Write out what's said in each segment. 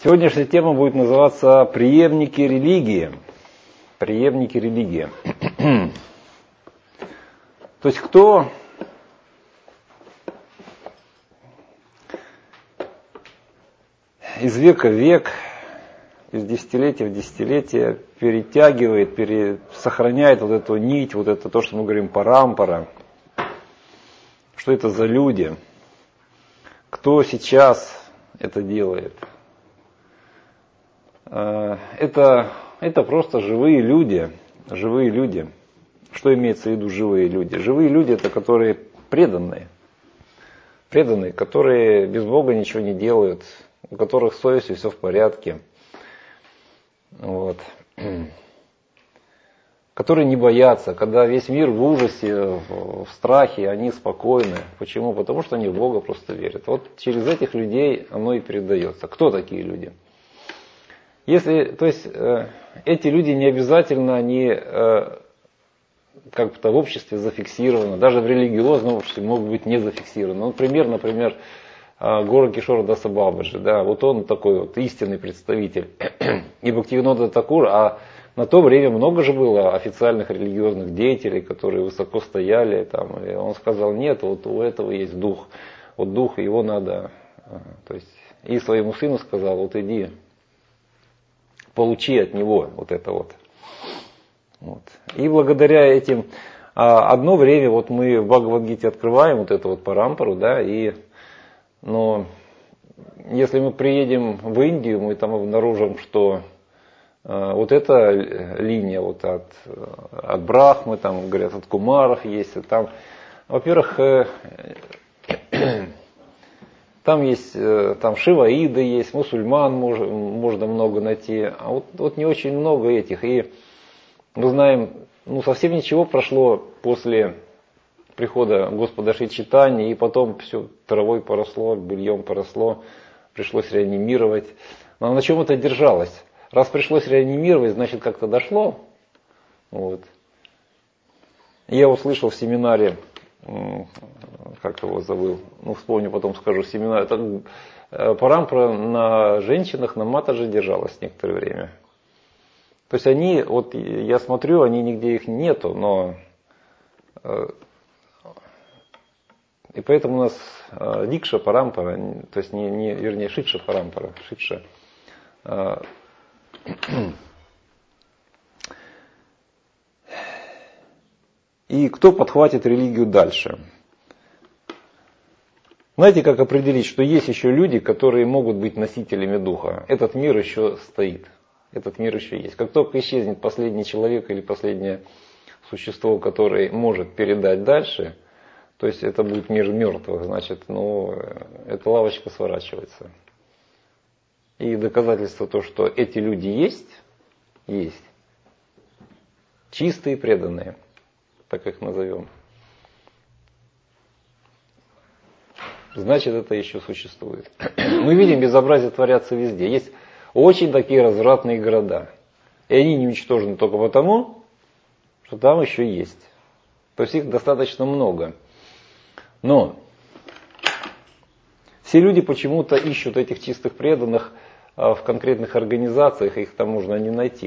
Сегодняшняя тема будет называться «Преемники религии». Преемники религии. То есть кто из века в век, из десятилетия в десятилетие перетягивает, сохраняет вот эту нить, вот это то, что мы говорим парампара. Что это за люди? Кто сейчас это делает? Это просто живые люди. Живые люди. Что имеется в виду живые люди? Живые люди — это которые преданные. Преданные, которые без Бога ничего не делают, у которых с совестью все в порядке. Вот. Которые не боятся, когда весь мир в ужасе, в страхе, они спокойны. Почему? Потому что они в Бога просто верят. Вот через этих людей оно и передается. Кто такие люди? Эти люди не обязательно, они как-то в обществе зафиксированы, даже в религиозном обществе могут быть не зафиксированы. Например, Горакишора Даса Бабаджи, да, вот он такой вот истинный представитель. И Бхактивинода Такур, а на то время много же было официальных религиозных деятелей, которые высоко стояли, там, и он сказал: нет, вот у этого есть дух, вот дух, его надо, то есть, и своему сыну сказал: вот иди, получи от него вот это вот. И благодаря этим, одно время вот мы в Бхагавад-гите открываем вот эту вот парампару, да, но если мы приедем в Индию, мы там обнаружим, что вот эта линия вот от Брахмы, там говорят, от Кумаров есть, там, во-первых, там есть, там шиваиды есть, мусульман можно много найти, а вот не очень много этих. И мы знаем, совсем ничего прошло после прихода Господа Шри Чайтаньи, и потом все травой поросло, быльем поросло, пришлось реанимировать. Но на чем это держалось? Раз пришлось реанимировать, значит как-то дошло. Вот. Я услышал в семинаре, как его забыл, вспомню, потом скажу, семинар. Парампара на женщинах, на матаже держалась некоторое время. То есть они, вот я смотрю, они нигде их нету, но и поэтому у нас дикша парампара, то есть вернее шикша парампара, шикша. И кто подхватит религию дальше? Знаете, как определить, что есть еще люди, которые могут быть носителями духа? Этот мир еще стоит. Этот мир еще есть. Как только исчезнет последний человек или последнее существо, которое может передать дальше, то есть это будет мир мертвых, значит, эта лавочка сворачивается. И доказательство то, что эти люди есть. Чистые, преданные, так их назовем. Значит, это еще существует. Мы видим, безобразие творятся везде. Есть очень такие развратные города. И они не уничтожены только потому, что там еще есть. То есть их достаточно много. Но все люди почему-то ищут этих чистых преданных в конкретных организациях, их там можно не найти.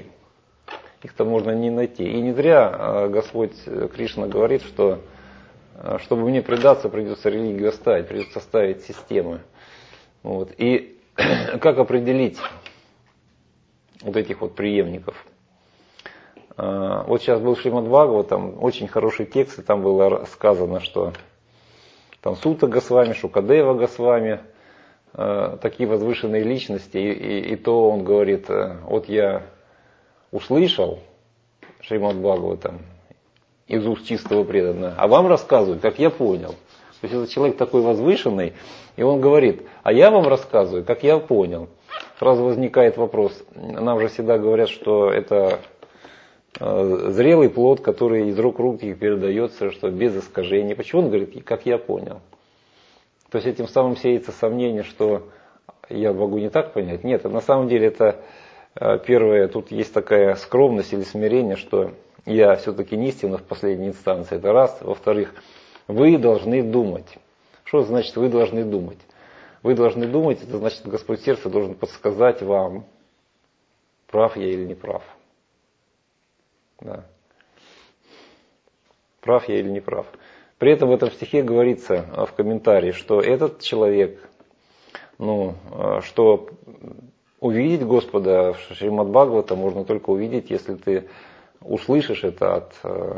И не зря Господь Кришна говорит, что чтобы мне предаться, придется религию оставить, придется оставить системы. Вот. И как определить вот этих вот преемников? Вот сейчас был Шримад Бхагават, там очень хороший текст, и там было сказано, что там Сута Госвами, Шукадева Госвами, такие возвышенные личности, и то он говорит: вот я услышал Шримад Бхагаватам из уст чистого преданного, а вам рассказывают, как я понял. То есть этот человек такой возвышенный, и он говорит: а я вам рассказываю, как я понял. Сразу возникает вопрос, нам же всегда говорят, что это зрелый плод, который из рук в руки передается, что без искажений. Почему он говорит, как я понял? То есть этим самым сеется сомнение, что я могу не так понять. Нет, на самом деле это первое, тут есть такая скромность или смирение, что я все-таки не истина в последней инстанции. Это раз. Во-вторых, вы должны думать. Что значит вы должны думать? Вы должны думать, это значит, Господь сердца должен подсказать вам, прав я или не прав. Да. Прав я или не прав. При этом в этом стихе говорится в комментарии, что этот человек, что увидеть Господа в Шримад Бхагавата можно только увидеть, если ты услышишь это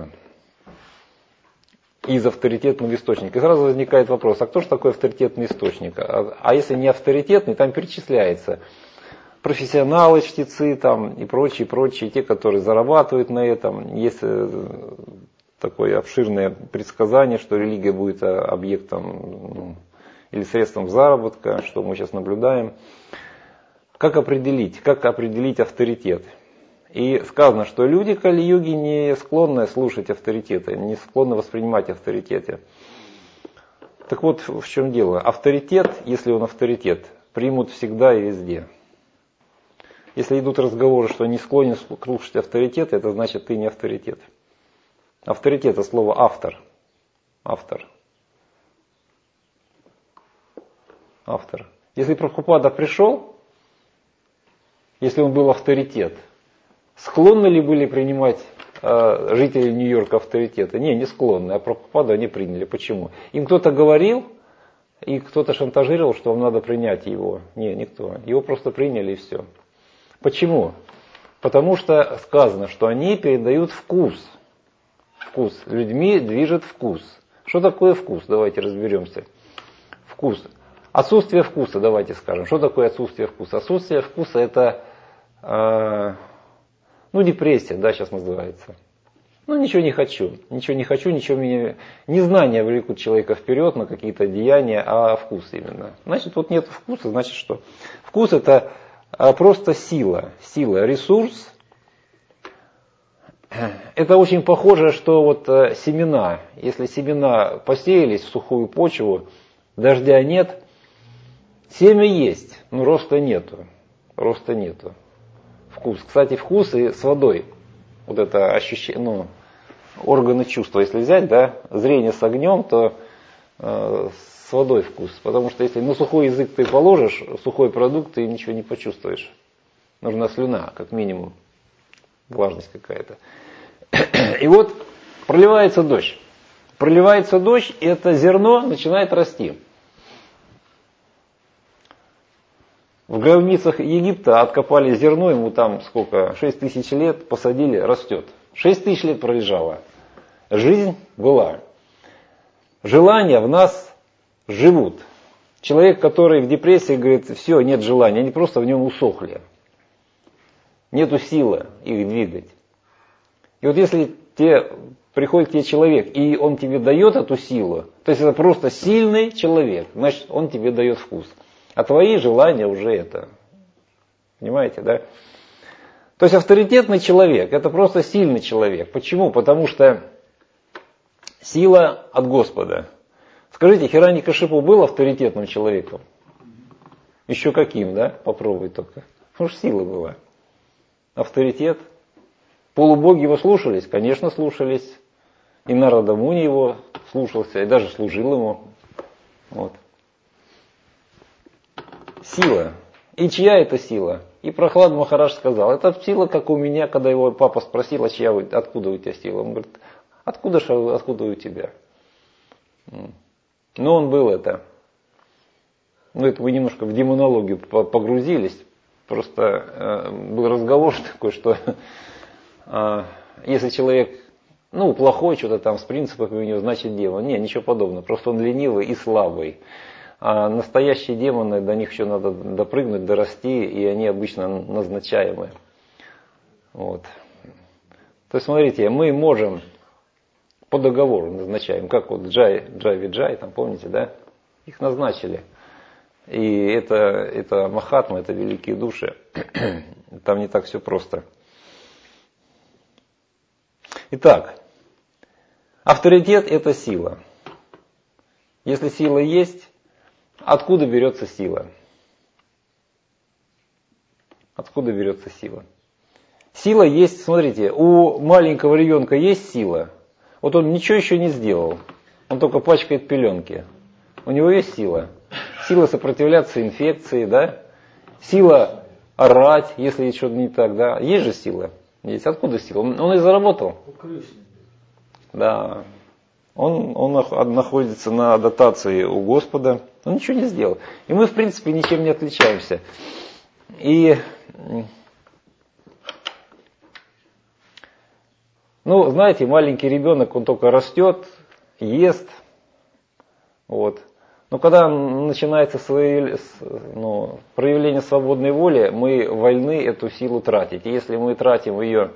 из авторитетного источника. И сразу возникает вопрос, а кто же такой авторитетный источник? А если не авторитетный, там перечисляется профессионалы, чтецы там, и прочие, те, которые зарабатывают на этом. Есть такое обширное предсказание, что религия будет объектом или средством заработка, что мы сейчас наблюдаем. Как определить авторитет? И сказано, что люди Кали-юги не склонны слушать авторитеты, не склонны воспринимать авторитеты. Так вот, в чем дело. Авторитет, если он авторитет, примут всегда и везде. Если идут разговоры, что не склонен слушать авторитеты, это значит, ты не авторитет. Авторитет – это слово автор. Автор. Если Прабхупада пришел, если он был авторитет, склонны ли были принимать жители Нью-Йорка авторитеты? Не склонны, а Прабхупаду они приняли. Почему? Им кто-то говорил, и кто-то шантажировал, что вам надо принять его. Никто. Его просто приняли и все. Почему? Потому что сказано, что они передают вкус. Вкус. Людьми движет вкус. Что такое вкус? Давайте разберемся. Вкус. Отсутствие вкуса, давайте скажем. Что такое отсутствие вкуса? Отсутствие вкуса это депрессия, да, сейчас называется. Ничего не хочу, ничего меня... Незнание влекут человека вперед на какие-то деяния, а вкус именно. Значит, вот нет вкуса, значит что? Вкус это просто сила, ресурс. Это очень похоже, что вот семена, если семена посеялись в сухую почву, дождя нет, семя есть, но роста нету. Вкус. Кстати, вкус и с водой. Вот это ощущение, органы чувства, если взять, да, зрение с огнем, то с водой вкус. Потому что если на сухой язык ты положишь, сухой продукт, ты ничего не почувствуешь. Нужна слюна, как минимум. Влажность какая-то. И вот проливается дождь. И это зерно начинает расти. В гробницах Египта откопали зерно, ему там сколько, 6 тысяч лет, посадили, растет. 6 тысяч лет пролежало. Жизнь была. Желания в нас живут. Человек, который в депрессии, говорит, все, нет желания, они просто в нем усохли. Нету силы их двигать. И вот если приходит к тебе человек, и он тебе дает эту силу, то есть это просто сильный человек, значит он тебе дает вкус. А твои желания уже это. Понимаете, да? То есть авторитетный человек, это просто сильный человек. Почему? Потому что сила от Господа. Скажите, Хираньякашипу был авторитетным человеком? Еще каким, да? Попробуй только. Потому что сила была. Авторитет. Полубоги его слушались? Конечно, слушались. И Нарада Муни его слушался, и даже служил ему. Вот. Сила. И чья это сила? И Прохлад Махарадж сказал, это сила, как у меня, когда его папа спросил, откуда у тебя сила? Он говорит, откуда у тебя? Но он был это. Это вы немножко в демонологию погрузились. Просто был разговор такой, что если человек, плохой, что-то там с принципами у него, значит демон. Ничего подобного. Просто он ленивый и слабый. А настоящие демоны, до них еще надо допрыгнуть, дорасти, и они обычно назначаемые. Вот. То есть, смотрите, мы можем по договору назначаем, как вот Джай, там помните, да? Их назначили. И это Махатма, это великие души. Там не так все просто. Итак, авторитет это сила. Если сила есть, откуда берется сила? Откуда берется сила? Сила есть, смотрите, у маленького ребенка есть сила. Вот он ничего еще не сделал. Он только пачкает пеленки. У него есть сила. Сила сопротивляться инфекции, да? Сила орать, если что-то не так, да? Есть же сила. Есть. Откуда сила? Он и заработал. Да. Он находится на дотации у Господа. Он ничего не сделал. И мы, в принципе, ничем не отличаемся. И, ну, знаете, маленький ребенок, он только растет, ест. Вот. Но когда начинается проявление свободной воли, мы вольны эту силу тратить. И если мы тратим ее,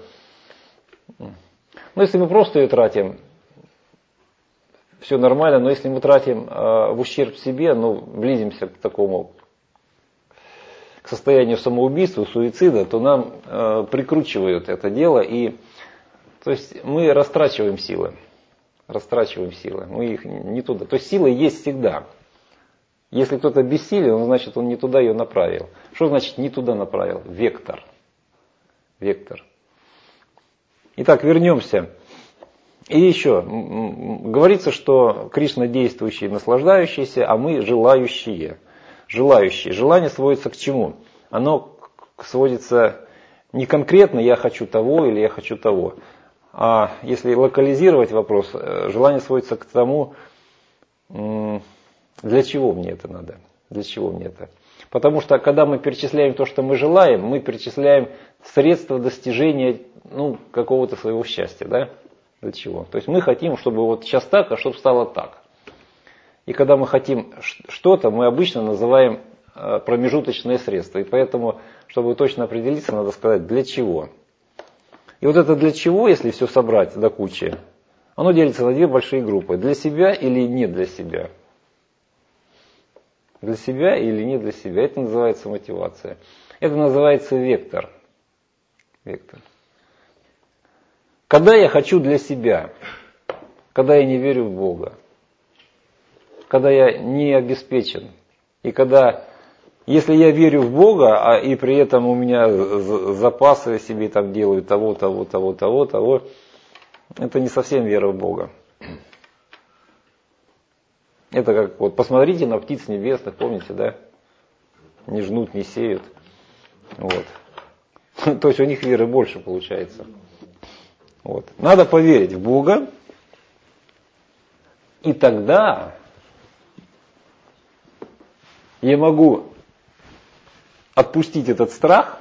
если мы просто ее тратим, все нормально, но если мы тратим в ущерб себе, близимся к такому, к состоянию самоубийства, суицида, то нам прикручивают это дело, и то есть мы растрачиваем силы, мы их не туда. То есть сила есть всегда. Если кто-то бессилен, значит он не туда ее направил. Что значит не туда направил? Вектор. Итак, вернемся. И еще, говорится, что Кришна действующий, наслаждающийся, а мы желающие. Желание сводится к чему? Оно сводится не конкретно «я хочу того» или «я хочу того». А если локализировать вопрос, желание сводится к тому, для чего мне это надо? Для чего мне это? Потому что когда мы перечисляем то, что мы желаем, мы перечисляем средства достижения какого-то своего счастья. Да? Для чего? То есть мы хотим, чтобы вот сейчас так, а чтобы стало так. И когда мы хотим что-то, мы обычно называем промежуточные средства. И поэтому, чтобы точно определиться, надо сказать для чего. И вот это для чего, если все собрать до кучи, оно делится на две большие группы. Для себя или не для себя. Для себя или не для себя. Это называется мотивация. Это называется вектор. Когда я хочу для себя, когда я не верю в Бога, когда я не обеспечен, и когда, если я верю в Бога, и при этом у меня запасы себе там делают того, это не совсем вера в Бога. Это как, вот посмотрите на птиц небесных, помните, да? Не жнут, не сеют. Вот. То есть у них веры больше получается. Вот. Надо поверить в Бога, и тогда я могу отпустить этот страх,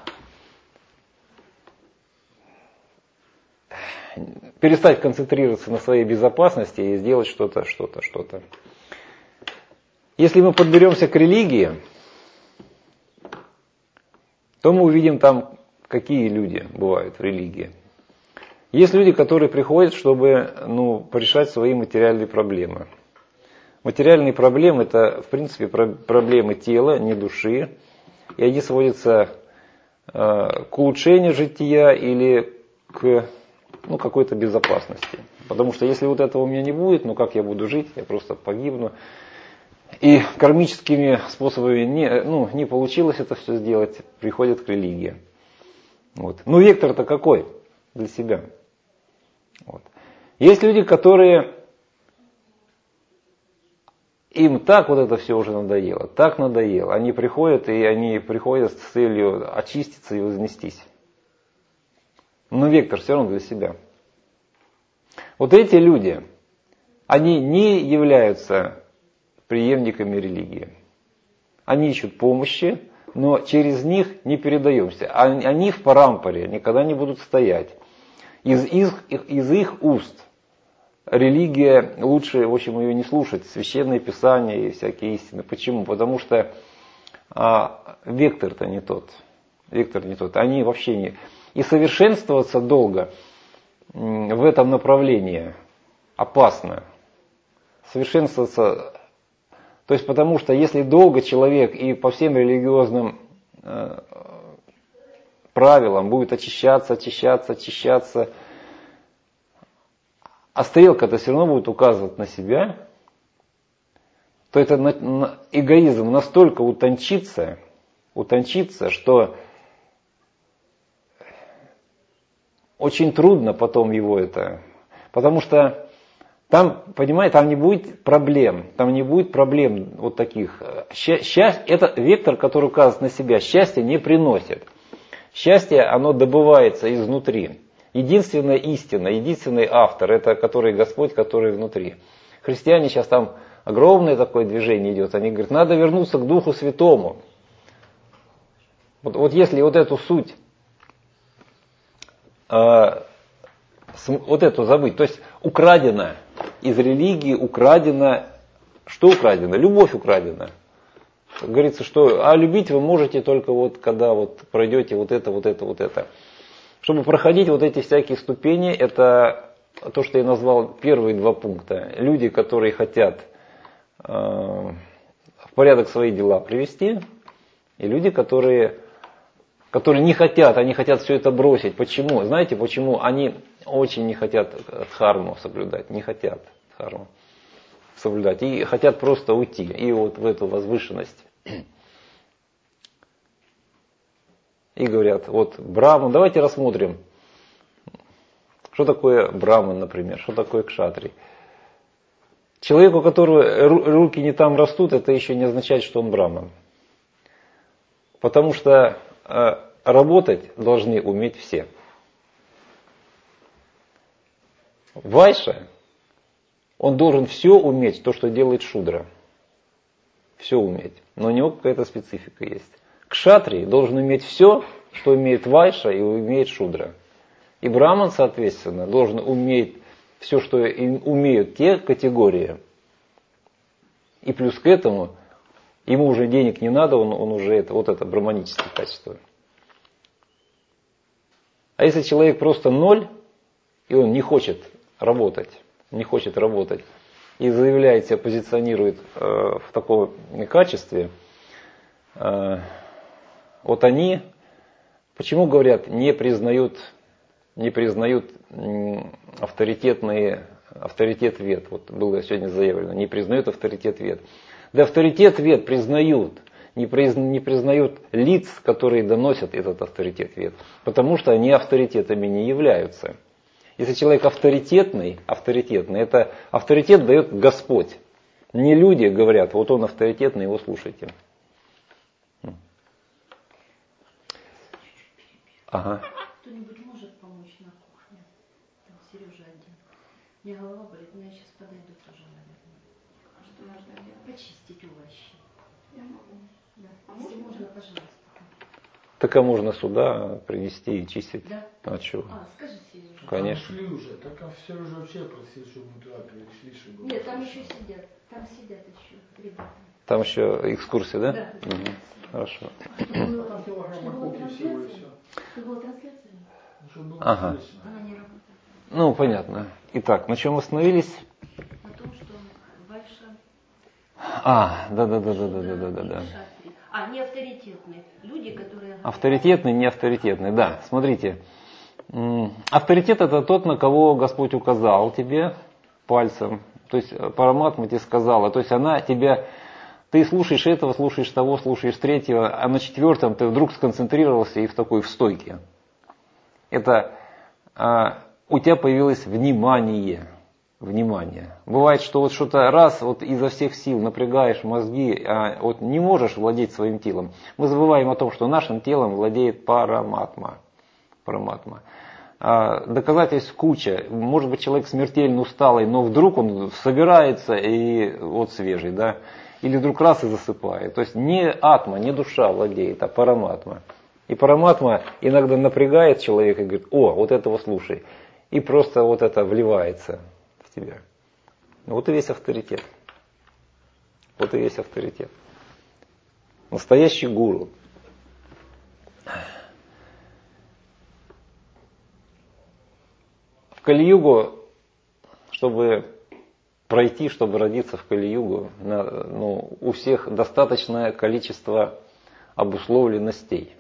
перестать концентрироваться на своей безопасности и сделать что-то. Если мы подберемся к религии, то мы увидим там, какие люди бывают в религии. Есть люди, которые приходят, чтобы порешать свои материальные проблемы. Материальные проблемы – это, в принципе, проблемы тела, не души. И они сводятся к улучшению жития или к какой-то безопасности. Потому что если вот этого у меня не будет, как я буду жить, я просто погибну. И кармическими способами не получилось это все сделать, приходят к религии. Вот. Вектор-то какой для себя? Вот. Есть люди, которые, им так вот это все уже надоело, так надоело. Они приходят с целью очиститься и вознестись. Но вектор все равно для себя. Вот эти люди, они не являются преемниками религии. Они ищут помощи, но через них не передаемся. Они в парампаре никогда не будут стоять. Из их уст религия лучше, в общем, ее не слушать. Священные писания и всякие истины. Почему? Потому что вектор-то не тот. Они вообще не... И совершенствоваться долго в этом направлении опасно. Совершенствоваться... То есть потому что если долго человек и по всем религиозным правилам будет очищаться, а стрелка-то все равно будет указывать на себя, то это эгоизм настолько утончится, что очень трудно потом его это... Потому что Там, понимаете, там не будет проблем. Там не будет проблем вот таких. Счастье, это вектор, который указывает на себя. Счастье не приносит. Счастье, оно добывается изнутри. Единственная истина, единственный автор, это который Господь, который внутри. Христиане сейчас там огромное такое движение идет. Они говорят, надо вернуться к Духу Святому. Вот если вот эту суть, вот эту забыть, то есть украдено из религии, украдено, что украдено? Любовь украдена. Говорится, что любить вы можете только вот когда вот пройдете вот это, вот это, вот это. Чтобы проходить вот эти всякие ступени, это то, что я назвал первые два пункта. Люди, которые хотят в порядок свои дела привести, и люди, которые не хотят, они хотят все это бросить. Почему? Знаете, почему? Они очень не хотят дхарму соблюдать, не хотят дхарму соблюдать, и хотят просто уйти, и вот в эту возвышенность. И говорят, вот Браман, давайте рассмотрим, что такое Браман, например, что такое кшатрий. Человеку, у которого руки не там растут, это еще не означает, что он Браман. Потому что работать должны уметь все. Вайша, он должен все уметь, то, что делает шудра. Все уметь. Но у него какая-то специфика есть. Кшатрий должен уметь все, что умеет вайша и умеет шудра. И браман, соответственно, должен уметь все, что умеют те категории. И плюс к этому, ему уже денег не надо, он уже вот это браманические качества. А если человек просто ноль, и он не хочет работать, и заявляет себя, позиционирует в таком качестве, вот они, почему говорят, не признают авторитет вед. Вот было сегодня заявлено, не признают авторитет вед. Да авторитет вед признают, не признают лиц, которые доносят этот авторитет вед, потому что они авторитетами не являются. Если человек авторитетный, это авторитет дает Господь. Не люди говорят, вот он авторитетный, его слушайте. Ага. Кто-нибудь может помочь на кухне? Там Сережа один. У меня голова болит, но я сейчас подойду тоже, наверное. Что нужно делать? Почистить овощи. Я могу. Да. А Если можно? можно, пожалуйста. Так а можно сюда принести и чистить. Да. А чего? Скажи, Сережа. Конечно. Там шли уже, так а все уже вообще просил, чтобы мы туда перешли, чтобы... Нет, там еще сидят. Там сидят еще ребята. Там еще экскурсия, да? Да. Угу. Хорошо. Там килограмм морковки всего и все. Что была трансляция? Чтобы было Ага. интересно. Она не работает. Ну, понятно. Итак, на чем остановились? На том, что Вайша... Да. Шатри. Не авторитетные. Люди, которые... Авторитетный, не авторитетный, да. Смотрите. Авторитет это тот, на кого Господь указал тебе пальцем. То есть Параматма тебе сказала. То есть она тебя... Ты слушаешь этого, слушаешь того, слушаешь третьего, а на четвертом ты вдруг сконцентрировался и в стойке. Это у тебя появилось внимание. Бывает, что вот что-то раз вот изо всех сил напрягаешь мозги, а вот не можешь владеть своим телом. Мы забываем о том, что нашим телом владеет Параматма. Доказательств куча. Может быть, человек смертельно усталый, но вдруг он собирается и вот свежий, да? Или вдруг раз и засыпает. То есть не атма, не душа владеет, а параматма. И параматма иногда напрягает человека и говорит, вот этого слушай. И просто вот это вливается в тебя. Вот и весь авторитет. Настоящий гуру. В Кали-югу, чтобы родиться в Кали-югу, у всех достаточное количество обусловленностей.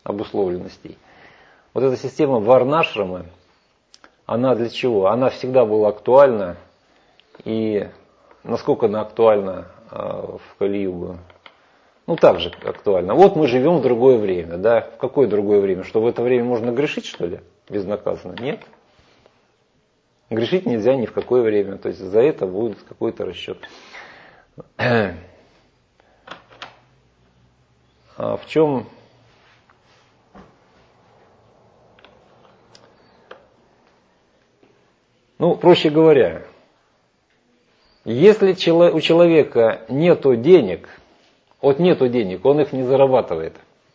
Вот эта система варнашрамы, она для чего? Она всегда была актуальна. И насколько она актуальна в Кали-югу? Так же актуальна. Вот мы живем в другое время. Да? В какое другое время? Что в это время можно грешить, что ли? Безнаказанно? Нет. Грешить нельзя ни в какое время, то есть за это будет какой-то расчет. А в чем... Ну, проще говоря, если у человека нету денег, он их не зарабатывает.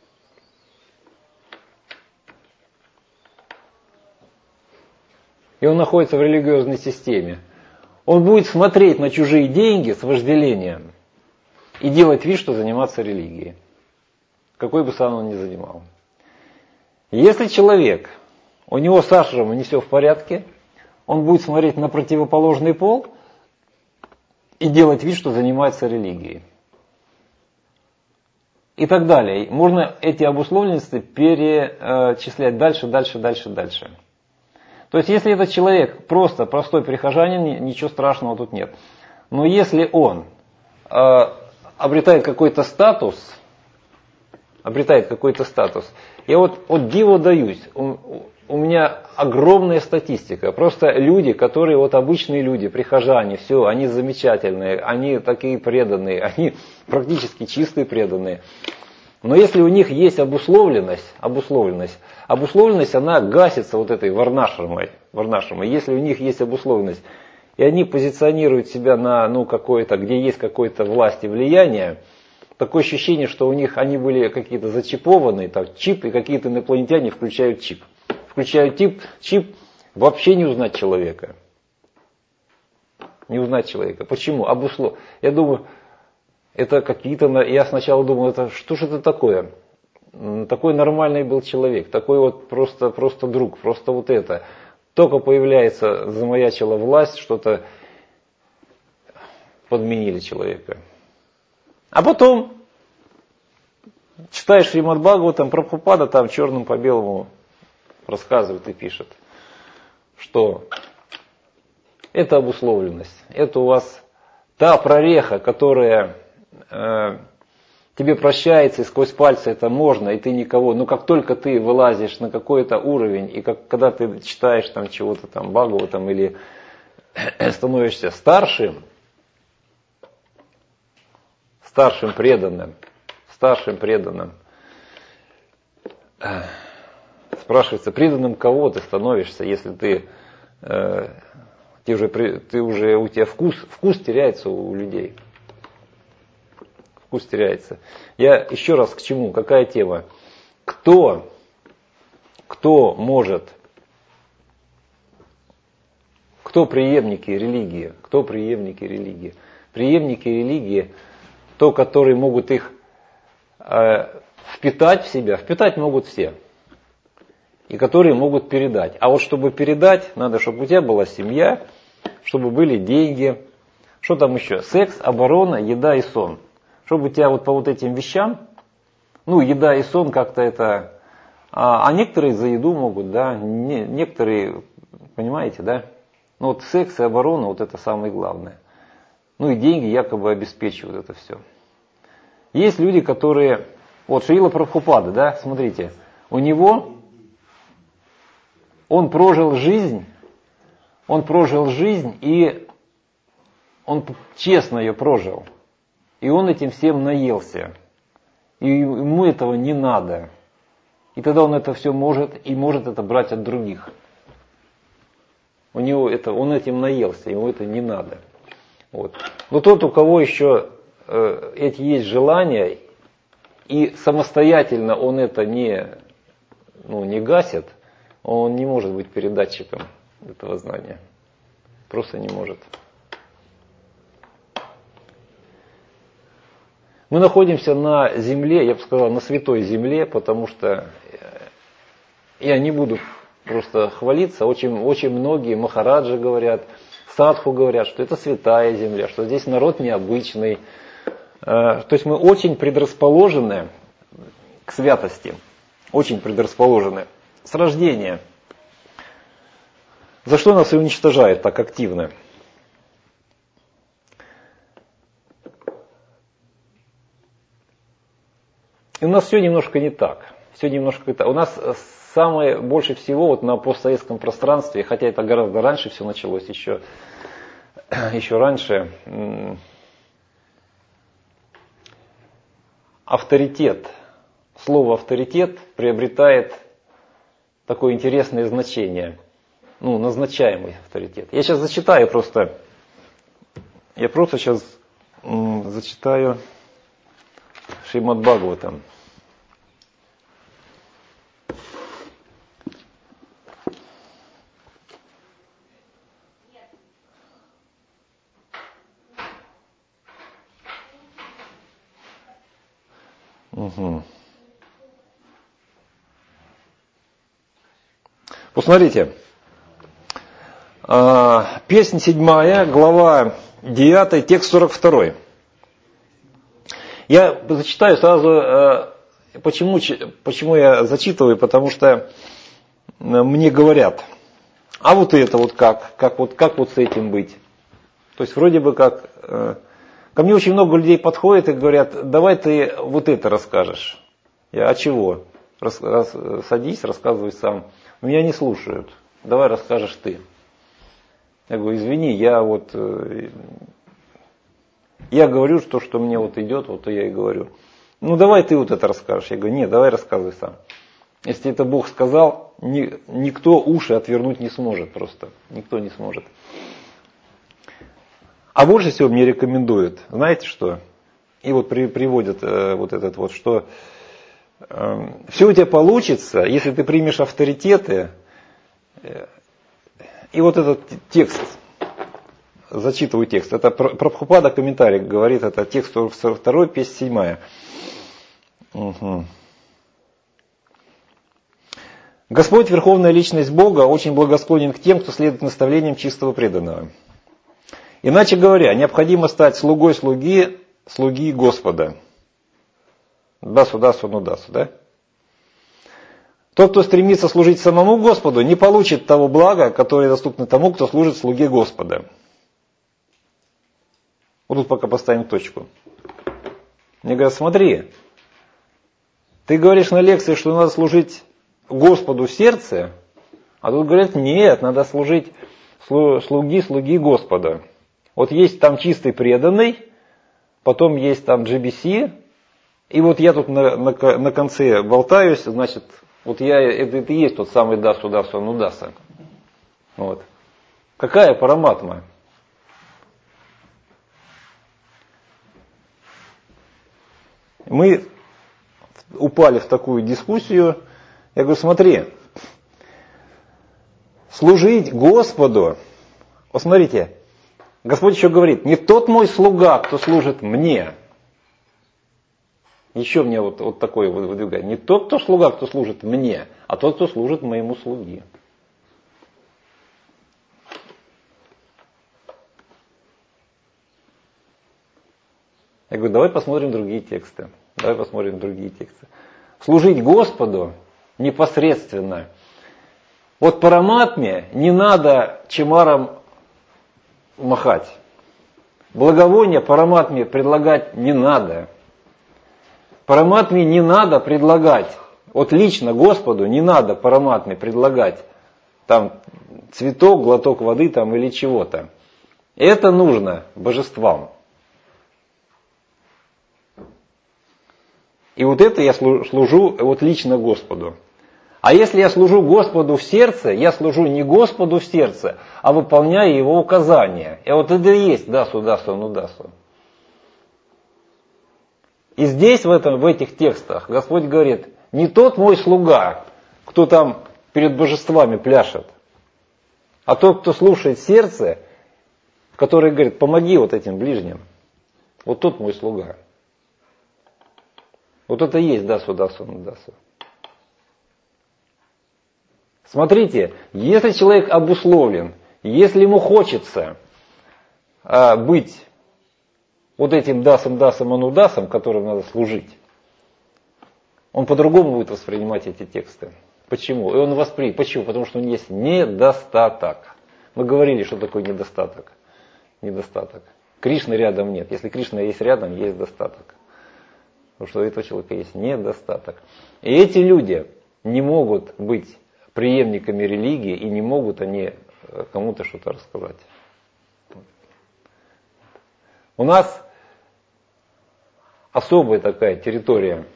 И он находится в религиозной системе. Он будет смотреть на чужие деньги с вожделением и делать вид, что заниматься религией. Какой бы сан он ни занимал. Если человек, у него с ашрамом не все в порядке, он будет смотреть на противоположный пол и делать вид, что занимается религией. И так далее. Можно эти обусловленности перечислять дальше. То есть, если этот человек просто простой прихожанин, ничего страшного тут нет. Но если он обретает какой-то статус, я вот диву даюсь, у меня огромная статистика. Просто люди, которые вот обычные люди, прихожане, все, они замечательные, они такие преданные, они практически чистые преданные. Но если у них есть обусловленность, она гасится вот этой варнашрамой. Если у них есть обусловленность, и они позиционируют себя на какое-то, где есть какой-то власть и влияние, такое ощущение, что у них они были какие-то зачипованные, так, чип, и какие-то инопланетяне включают чип. Чип, вообще не узнать человека. Почему? Я думаю, это какие-то... Я сначала думал, что же это такое? Такой нормальный был человек, такой вот просто друг, просто вот это. Только появляется, замаячила власть, что-то подменили человека. А потом читаешь Шримад Бхагаватам, Прабхупада там черным по белому рассказывает и пишет, что это обусловленность, это у вас та прореха, которая тебе прощается, и сквозь пальцы это можно, и ты никого. Но как только ты вылазишь на какой-то уровень, и когда ты читаешь там чего-то там Бхагаватам или становишься старшим преданным, спрашивается, преданным кого ты становишься, если у тебя вкус теряется у людей. Вкус теряется. Я еще раз к чему? Какая тема? Кто может, кто преемники религии? Преемники религии, которые могут их впитать в себя, впитать могут все. И которые могут передать. А вот чтобы передать, надо, чтобы у тебя была семья, чтобы были деньги. Что там еще? Секс, оборона, еда и сон. Чтобы у тебя вот по вот этим вещам, еда и сон как-то это... А некоторые за еду могут, да, некоторые, понимаете, да? Вот секс и оборона, вот это самое главное. И деньги якобы обеспечивают это все. Есть люди, которые... Вот Шрила Прабхупада, да, смотрите, он прожил жизнь, и он честно ее прожил. И он этим всем наелся. И ему этого не надо. И тогда он это все может это брать от других. Он этим наелся, ему это не надо. Вот. Но тот, у кого еще эти есть желания, и самостоятельно он это не гасит, он не может быть передатчиком этого знания. Просто не может. Мы находимся на земле, я бы сказал, на святой земле, потому что я не буду просто хвалиться. Очень многие махараджи говорят, садху говорят, что это святая земля, что здесь народ необычный. То есть мы очень предрасположены к святости, очень предрасположены с рождения. За что нас и уничтожает так активно? И у нас все немножко не так. все немножко это. У нас самое больше всего вот на постсоветском пространстве, хотя это гораздо раньше все началось, еще раньше, авторитет. Слово авторитет приобретает такое интересное значение. Ну, назначаемый авторитет. Я сейчас зачитаю просто. Я просто сейчас зачитаю Шримад Бхагаватам. Угу. Посмотрите. Песнь 7, глава 9, текст 42. Я зачитаю сразу, почему я зачитываю, потому что мне говорят, а вот это вот как вот с этим быть? То есть вроде бы как, ко мне очень много людей подходит и говорят, давай ты вот это расскажешь. Я, а чего? Садись, рассказывай сам. Меня не слушают, давай расскажешь ты. Я говорю, извини, я говорю то, что мне вот идет, вот я и говорю. Ну давай ты вот это расскажешь. Я говорю, нет, давай рассказывай сам. Если это Бог сказал, никто уши отвернуть не сможет просто. Никто не сможет. А больше всего мне рекомендуют, знаете что? И вот приводят вот этот вот, что все у тебя получится, если ты примешь авторитеты. И вот этот текст, зачитываю текст, это Прабхупада комментарий говорит, это текст 42, песня 7. Угу. Господь, Верховная Личность Бога, очень благосклонен к тем, кто следует наставлениям чистого преданного. Иначе говоря, необходимо стать слугой слуги Господа. Дасу, ну дасу, да? Тот, кто стремится служить самому Господу, не получит того блага, которое доступно тому, кто служит слуге Господа. Вот тут пока поставим точку. Мне говорят, смотри, ты говоришь на лекции, что надо служить Господу в сердце, а тут говорят, нет, надо служить слуги Господа. Вот есть там чистый преданный, потом есть там GBC, и вот я тут на конце болтаюсь, значит, вот это и есть тот самый дасу, ну даса. Вот. Какая параматма? Мы упали в такую дискуссию. Я говорю, смотри, служить Господу, вот смотрите, Господь еще говорит, не тот мой слуга, кто служит мне. Еще мне вот такое выдвигает. Не тот, кто слуга, кто служит мне, а тот, кто служит моему слуге. Я говорю, давай посмотрим другие тексты. Служить Господу непосредственно. Вот параматме не надо чемаром махать. Благовоние параматме предлагать не надо. Параматме не надо предлагать, вот лично Господу не надо параматме предлагать там цветок, глоток воды там или чего-то. Это нужно божествам. И вот это я служу вот лично Господу. А если я служу Господу в сердце, я служу не Господу в сердце, а выполняю Его указания. И вот это и есть дасу, ну дасу. И здесь, в этих текстах, Господь говорит, не тот мой слуга, кто там перед божествами пляшет, а тот, кто слушает сердце, который говорит, помоги вот этим ближним. Вот тот мой слуга. Вот это и есть дасу, ну дасу. Смотрите, если человек обусловлен, если ему хочется быть вот этим дасом, анудасом, которым надо служить, он по-другому будет воспринимать эти тексты. Почему? И он воспримет. Почему? Потому что у него есть недостаток. Мы говорили, что такое недостаток. Кришны рядом нет. Если Кришна есть рядом, есть достаток. Потому что у этого человека есть недостаток. И эти люди не могут быть преемниками религии и не могут они кому-то что-то рассказать. У нас особая такая территория.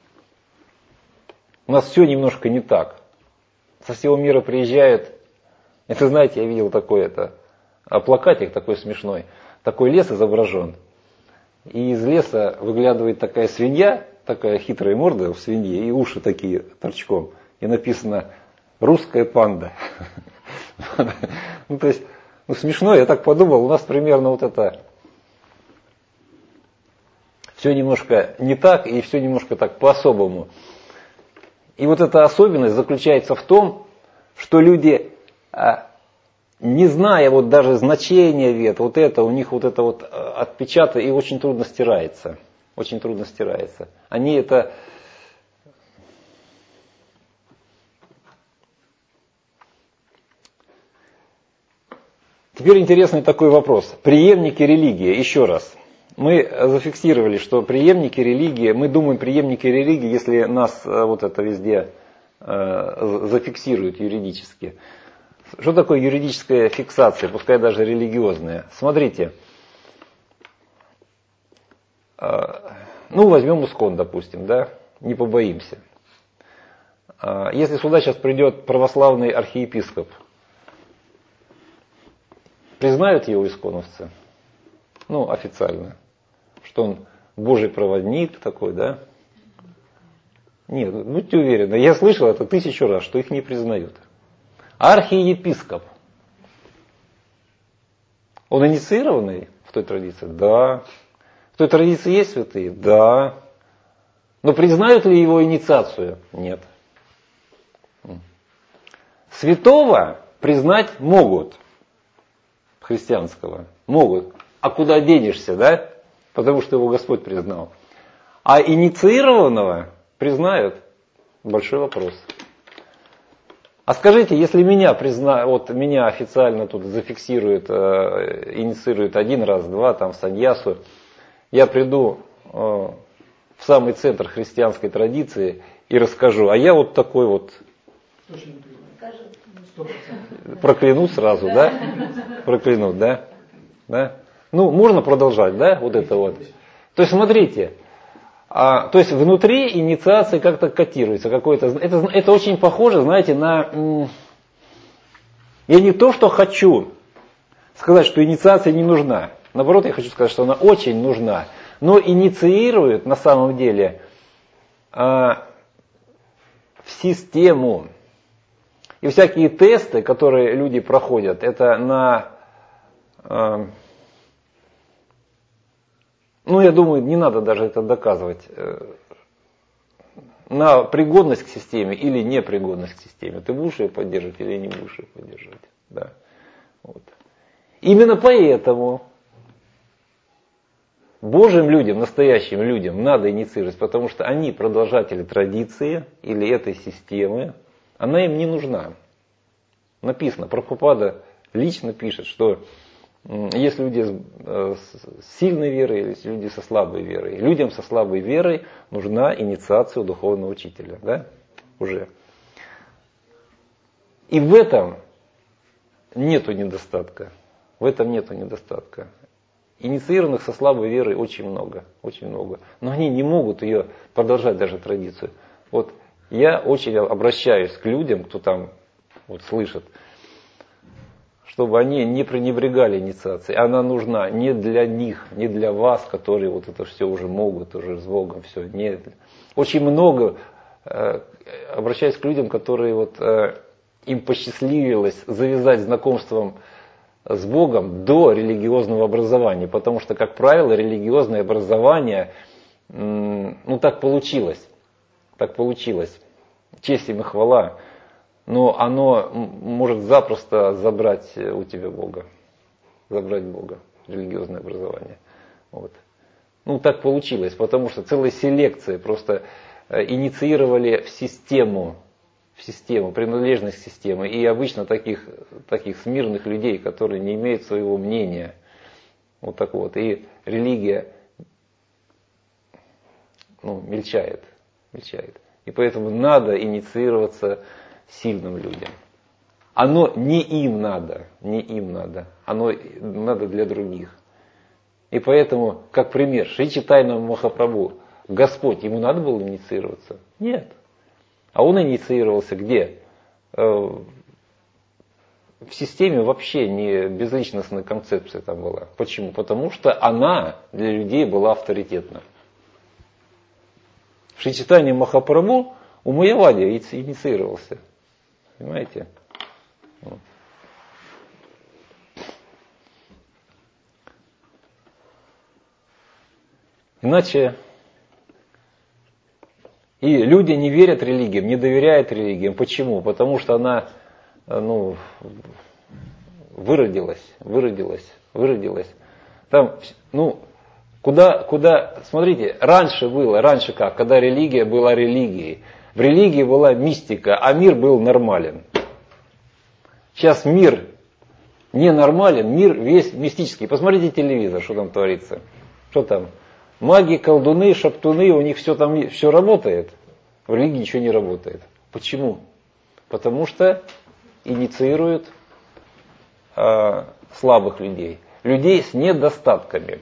У нас все немножко не так. Со всего мира приезжают. Это, знаете, я видел такой плакатик такой смешной. Такой лес изображен. И из леса выглядывает такая свинья, такая хитрая морда в свинье, и уши такие торчком. И написано «Русская панда». Ну, то есть, смешно, я так подумал, у нас примерно вот это все немножко не так, и все немножко так по-особому. И вот эта особенность заключается в том, что люди, не зная вот даже значения вет, вот это, у них вот это вот отпечаток, и очень трудно стирается. Очень трудно стирается. Они это... Теперь интересный такой вопрос. Преемники религии, еще раз. Мы зафиксировали, что преемники религии, мы думаем преемники религии, если нас вот это везде зафиксируют юридически. Что такое юридическая фиксация, пускай даже религиозная? Смотрите, возьмем Искон, допустим, да, не побоимся. Если сюда сейчас придет православный архиепископ, признают его исконовцы? Официально. Что он Божий проводник такой, да? Нет, будьте уверены, я слышал это 1000 раз, что их не признают. Архиепископ. Он инициированный в той традиции? Да. В той традиции есть святые? Да. Но признают ли его инициацию? Нет. Святого признать могут. Христианского. Могут. А куда денешься, да? Потому что его Господь признал. А инициированного признают? Большой вопрос. А скажите, если меня меня официально тут зафиксируют, инициируют 1 раз, 2, там в саньясу, я приду в самый центр христианской традиции и расскажу, а я вот такой вот, проклянут сразу, да? Проклянут, да? Да? Можно продолжать, да, вот это вот. То есть, смотрите, то есть внутри инициации как-то котируется какой-то. Это очень похоже, знаете, на... Я не то, что хочу сказать, что инициация не нужна. Наоборот, я хочу сказать, что она очень нужна. Но инициирует на самом деле в систему. И всякие тесты, которые люди проходят, это на... я думаю, не надо даже это доказывать. На пригодность к системе или непригодность к системе. Ты будешь ее поддерживать или не будешь ее поддерживать. Да. Вот. Именно поэтому Божьим людям, настоящим людям надо инициировать, потому что они продолжатели традиции или этой системы. Она им не нужна. Написано, Прабхупада лично пишет, что есть люди с сильной верой, есть люди со слабой верой. Людям со слабой верой нужна инициация у духовного учителя. Да? Уже. И в этом нету недостатка. В этом нету недостатка. Инициированных со слабой верой очень много. Очень много. Но они не могут ее продолжать даже традицию. Вот я очень обращаюсь к людям, кто там слышит, чтобы они не пренебрегали инициацией. Она нужна не для них, не для вас, которые вот это все уже могут, уже с Богом все. Нет. Очень много обращаюсь к людям, которые им посчастливилось завязать знакомством с Богом до религиозного образования. Потому что, как правило, религиозное образование, так получилось. Так получилось. Честь им и хвала. Но оно может запросто забрать у тебя Бога. Забрать Бога. Религиозное образование. Вот. Так получилось, потому что целая селекция просто инициировали в систему, принадлежность к системе. И обычно таких смирных людей, которые не имеют своего мнения. Вот так вот. И религия, мельчает. И поэтому надо инициироваться сильным людям. Оно не им надо, оно надо для других. И поэтому, как пример, Шри Чайтанья Махапрабху, Господь, ему надо было инициироваться? Нет. А он инициировался где? В системе вообще не безличностной концепции там была. Почему? Потому что она для людей была авторитетна. Шри Чайтанья Махапрабху у Майявади инициировался. Понимаете? Иначе и люди не верят религиям, не доверяют религиям. Почему? Потому что она выродилась. Там, куда, смотрите, раньше как, когда религия была религией. В религии была мистика, а мир был нормален. Сейчас мир ненормален, мир весь мистический. Посмотрите телевизор, что там творится. Что там? Маги, колдуны, шептуны, у них все работает. В религии ничего не работает. Почему? Потому что инициируют слабых людей. Людей с недостатками.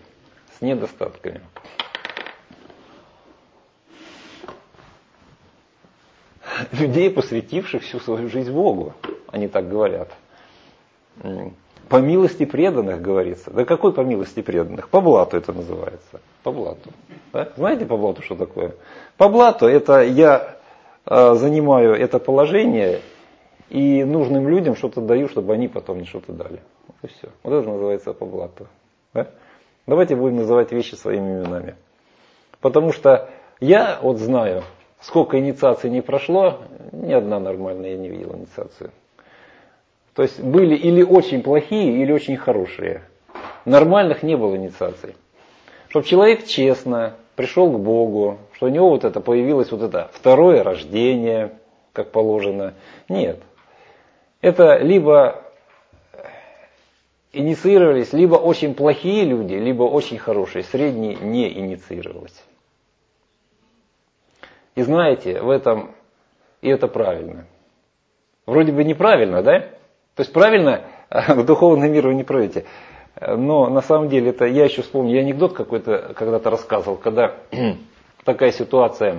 Людей, посвятивших всю свою жизнь Богу. Они так говорят. По милости преданных, говорится. Да какой по милости преданных? По блату это называется. По блату. Да? Знаете по блату, что такое? По блату это я занимаю это положение и нужным людям что-то даю, чтобы они потом мне что-то дали. Вот и все. Вот это называется по блату. Да? Давайте будем называть вещи своими именами. Потому что я вот знаю, сколько инициаций не прошло, ни одна нормальная я не видел инициацию. То есть были или очень плохие, или очень хорошие. Нормальных не было инициаций. Чтобы человек честно пришел к Богу, что у него вот это появилось вот это второе рождение, как положено. Нет. Это либо инициировались либо очень плохие люди, либо очень хорошие. Средние не инициировались. И знаете, в этом, и это правильно. Вроде бы неправильно, да? То есть правильно в духовный мир вы не пройдете. Но на самом деле это, я еще вспомню, я анекдот какой-то когда-то рассказывал, когда такая ситуация,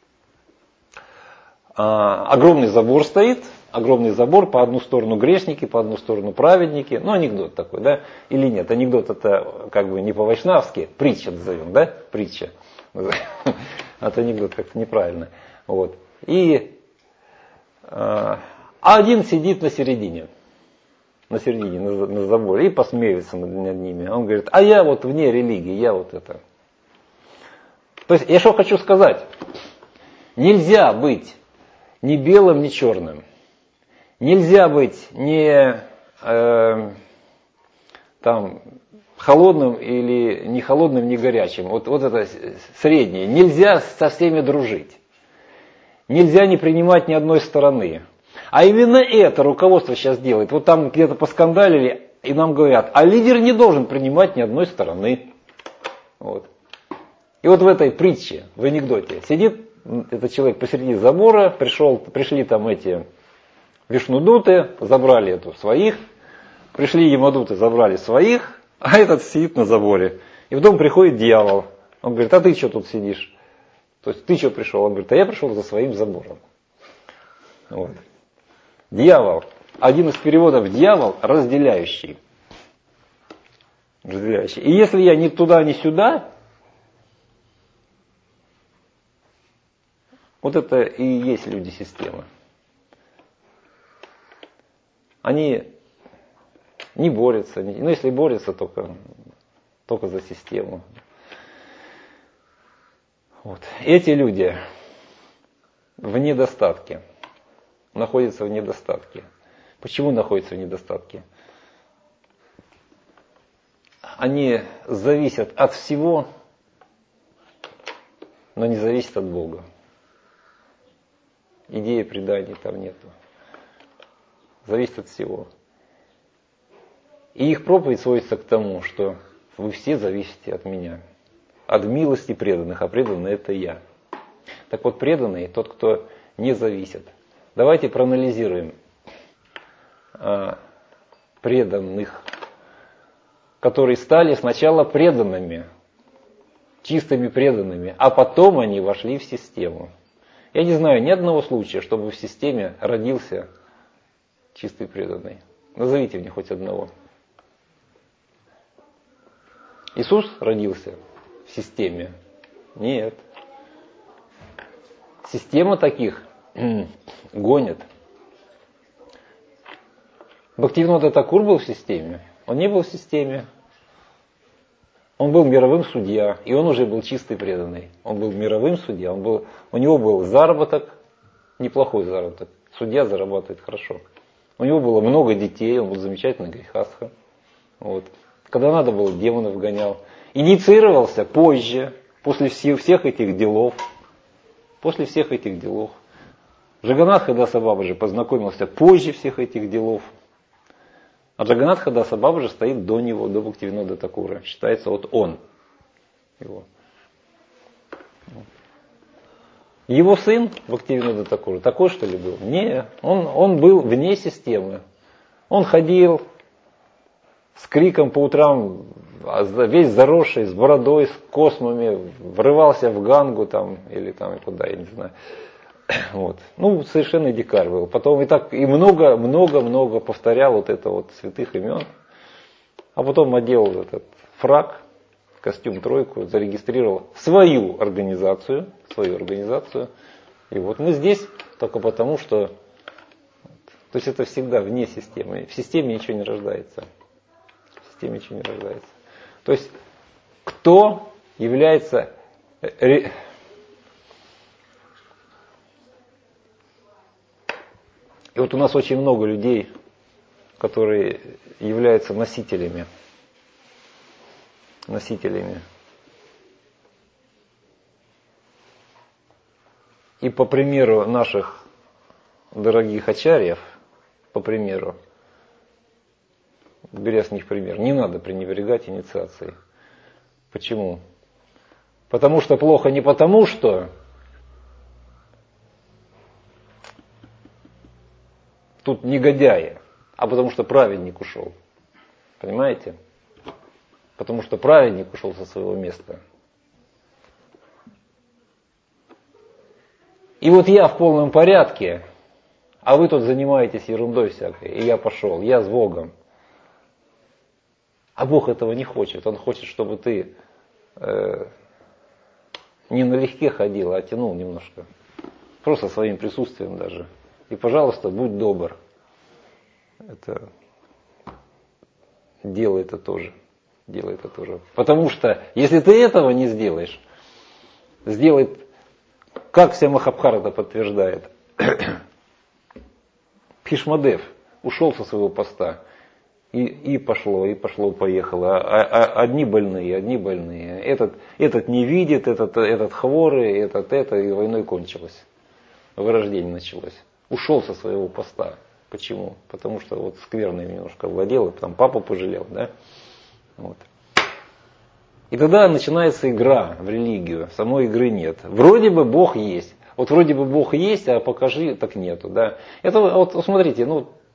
огромный забор стоит, огромный забор, по одну сторону грешники, по одну сторону праведники, анекдот такой, да, или нет, анекдот это как бы не по-вайшнавски, притча назовем, да, притча, это анекдот как-то неправильно, вот, и один сидит на середине, на заборе, и посмеивается над ними. Он говорит, а я вот вне религии, я вот это. То есть, я что хочу сказать. Нельзя быть ни белым, ни черным. Нельзя быть ни холодным или не холодным, не горячим. Вот это среднее. Нельзя со всеми дружить. Нельзя не принимать ни одной стороны. А именно это руководство сейчас делает. Вот там где-то поскандалили, и нам говорят, а лидер не должен принимать ни одной стороны. Вот. И вот в этой притче, в анекдоте, сидит этот человек посреди забора, пришли там эти вишнудуты, забрали эту своих, пришли ямадуты, забрали своих, а этот сидит на заборе. И потом приходит дьявол. Он говорит, а ты что тут сидишь? То есть ты что пришел? Он говорит, а я пришел за своим забором. Вот. Дьявол. Один из переводов дьявол разделяющий. И если я ни туда, ни сюда, вот это и есть люди системы. Они не борются, если борются, только за систему. Вот. Эти люди в недостатке. Находятся в недостатке. Почему находятся в недостатке? Они зависят от всего, но не зависят от Бога. Идеи предания там нету. Зависит от всего. И их проповедь сводится к тому, что вы все зависите от меня. От милости преданных, а преданный это я. Так вот, преданный тот, кто не зависит. Давайте проанализируем преданных, которые стали сначала преданными, чистыми преданными, а потом они вошли в систему. Я не знаю ни одного случая, чтобы в системе родился чистый преданный. Назовите мне хоть одного. Иисус родился в системе? Нет. Система таких гонит. Бхактивинода Такур был в системе? Он не был в системе. Он был мировым судья, и он уже был чистый преданный. Он был мировым судья, у него был заработок, неплохой заработок. Судья зарабатывает хорошо. У него было много детей, он был замечательный грехастха. Вот. Когда надо было, демонов гонял. Инициировался позже, после всех этих делов. После всех этих делов. Джаганатха Даса Бабаджи познакомился позже всех этих делов. А Джаганатха Даса Бабаджи стоит до него, до Бхактивинода Такура. Считается вот он. Его сын Бхактивинода Такура такой, что ли, был? Не, он был вне системы. Он ходил с криком по утрам, весь заросший, с бородой, с космами, врывался в Гангу там, или там, куда, я не знаю. Вот. Ну, совершенно дикарь был. Потом и много повторял вот это вот святых имен. А потом одел этот фрак, костюм тройку, зарегистрировал свою организацию. И вот мы здесь только потому, что... То есть это всегда вне системы. В системе ничего не рождается. То есть кто является... И вот у нас очень много людей, которые являются носителями. И по примеру наших дорогих ачарьев, беря с них пример, не надо пренебрегать инициацией. Почему? Потому что плохо не потому, что тут негодяи, а потому что праведник ушел. Понимаете? Потому что праведник ушел со своего места. И вот я в полном порядке, а вы тут занимаетесь ерундой всякой, и я пошел, я с Богом. А Бог этого не хочет. Он хочет, чтобы ты не налегке ходил, а тянул немножко. Просто своим присутствием даже. И, пожалуйста, будь добр. Делай это тоже. Потому что, если ты этого не сделаешь, как вся Махабхарата подтверждает, Бхишмадев ушел со своего поста. И поехало. Одни больные. Этот не видит, этот хворый, и войной кончилось. Вырождение началось. Ушел со своего поста. Почему? Потому что вот скверный немножко владел, и потом папу пожалел, да? Вот. И тогда начинается игра в религию. Самой игры нет. Вроде бы Бог есть. Вот вроде бы Бог есть, а покажи, так нету, да? Это вот смотрите,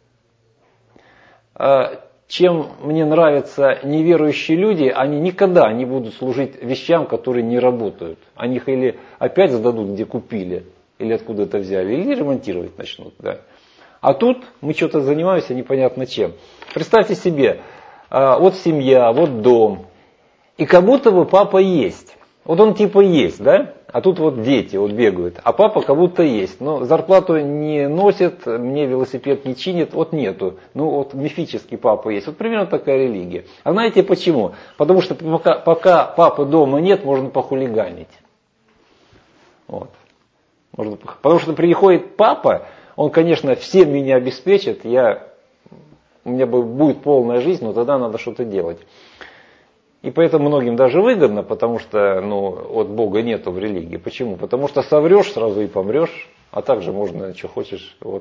чем мне нравятся неверующие люди, они никогда не будут служить вещам, которые не работают. Они их или опять сдадут, где купили, или откуда-то взяли, или ремонтировать начнут. Да. А тут мы что-то занимаемся непонятно чем. Представьте себе, вот семья, вот дом, и как будто бы папа есть. Вот он типа есть, да? А тут вот дети вот бегают, а папа как будто есть. Но зарплату не носит, мне велосипед не чинит, вот нету. Ну вот мифический папа есть. Вот примерно такая религия. А знаете почему? Потому что пока папы дома нет, можно похулиганить. Вот. Потому что приходит папа, он, конечно, всем меня обеспечит, у меня будет полная жизнь, но тогда надо что-то делать. И поэтому многим даже выгодно, потому что от Бога нету в религии. Почему? Потому что соврешь сразу и помрешь, а также можно, что хочешь. Вот.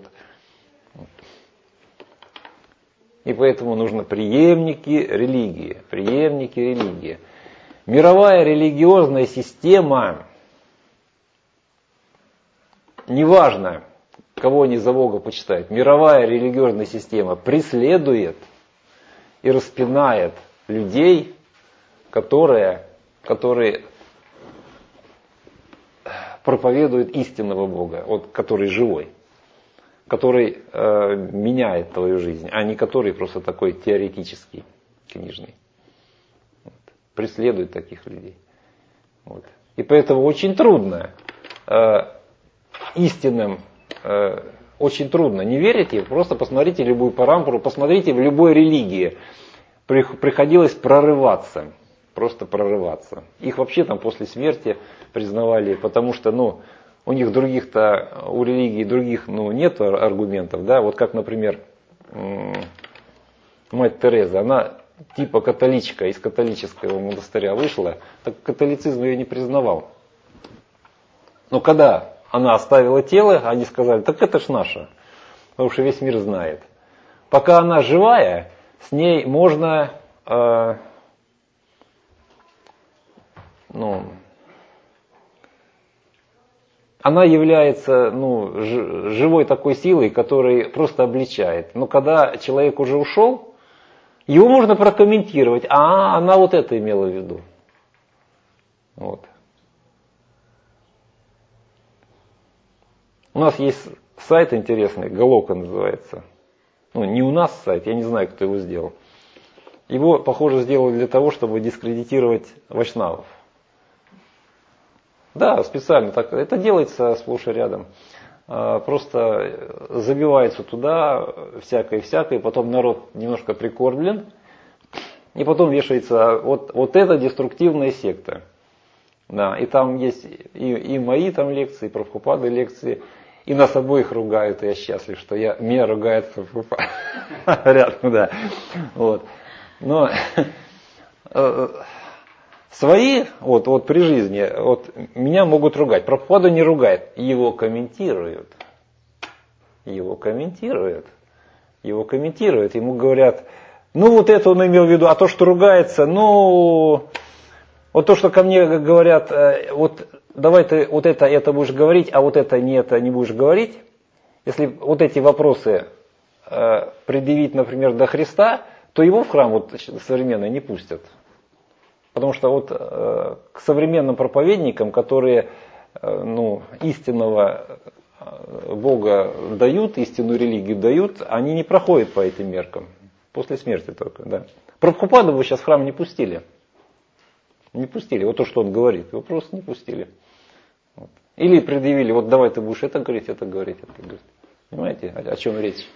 И поэтому нужны преемники религии. Мировая религиозная система неважно, кого они за Бога почитают, мировая религиозная система преследует и распинает людей, которые проповедуют истинного Бога, вот, который живой, который меняет твою жизнь, а не который просто такой теоретический, книжный. Вот. Преследует таких людей. Вот. И поэтому очень трудно истинным, очень трудно. Не верите? Просто посмотрите любую парампору, посмотрите в любой религии. Приходилось прорываться, просто прорываться. Их вообще там после смерти признавали, потому что, у них других-то, у религии других, нет аргументов, да, вот как, например, мать Тереза, она типа католичка, из католического монастыря вышла, так католицизм ее не признавал. Но когда она оставила тело, они сказали, так это ж наше, потому что весь мир знает. Пока она живая, с ней можно, она является живой такой силой, которая просто обличает. Но когда человек уже ушел, его можно прокомментировать. Она вот это имела в виду. Вот. У нас есть сайт интересный, Галока называется. Не у нас сайт, я не знаю, кто его сделал. Его, похоже, сделали для того, чтобы дискредитировать вайшнавов. Да, специально так. Это делается сплошь и рядом. Просто забивается туда всякое, потом народ немножко прикормлен, и потом вешается вот эта деструктивная секта. Да, и там есть и мои там лекции, и Прабхупады лекции, и нас обоих ругают, и я счастлив, что меня ругает Прабхупада рядом, да. Вот. Но свои, вот при жизни, меня могут ругать. Прабхупаду не ругает, его комментируют. Ему говорят, вот это он имел в виду, а то, что ругается, вот то, что ко мне говорят, давай ты это будешь говорить, а это не будешь говорить. Если вот эти вопросы предъявить, например, до Христа, то его в храм современный не пустят. Потому что к современным проповедникам, которые истинного Бога дают, истинную религию дают, они не проходят по этим меркам. После смерти только, да. Прабхупаду бы сейчас в храм не пустили. Не пустили. Вот то, что он говорит, его просто не пустили. Вот. Или предъявили, давай ты будешь это говорить. Понимаете, о чем речь?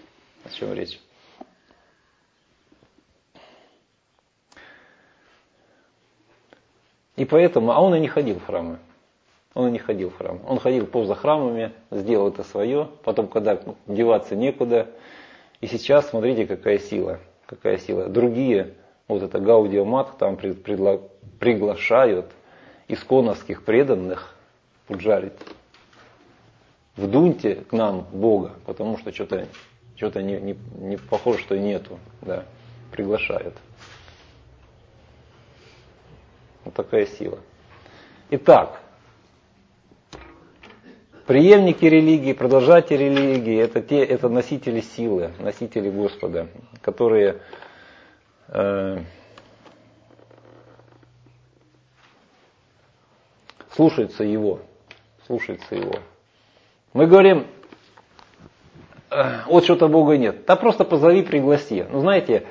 И поэтому, он и не ходил в храмы. Он ходил поза храмами, сделал это свое, потом, когда деваться некуда. И сейчас, смотрите, какая сила. Другие, это Гаудио Мат, там приглашают исконовских преданных пуджарить. Вдуньте к нам Бога, потому что что-то не похоже, что нету. Да, приглашают. Вот такая сила. Итак, преемники религии, продолжатели религии, это носители силы, носители Господа, которые слушаются Его. Мы говорим, что-то Бога нет. Да просто позови, пригласи. Знаете,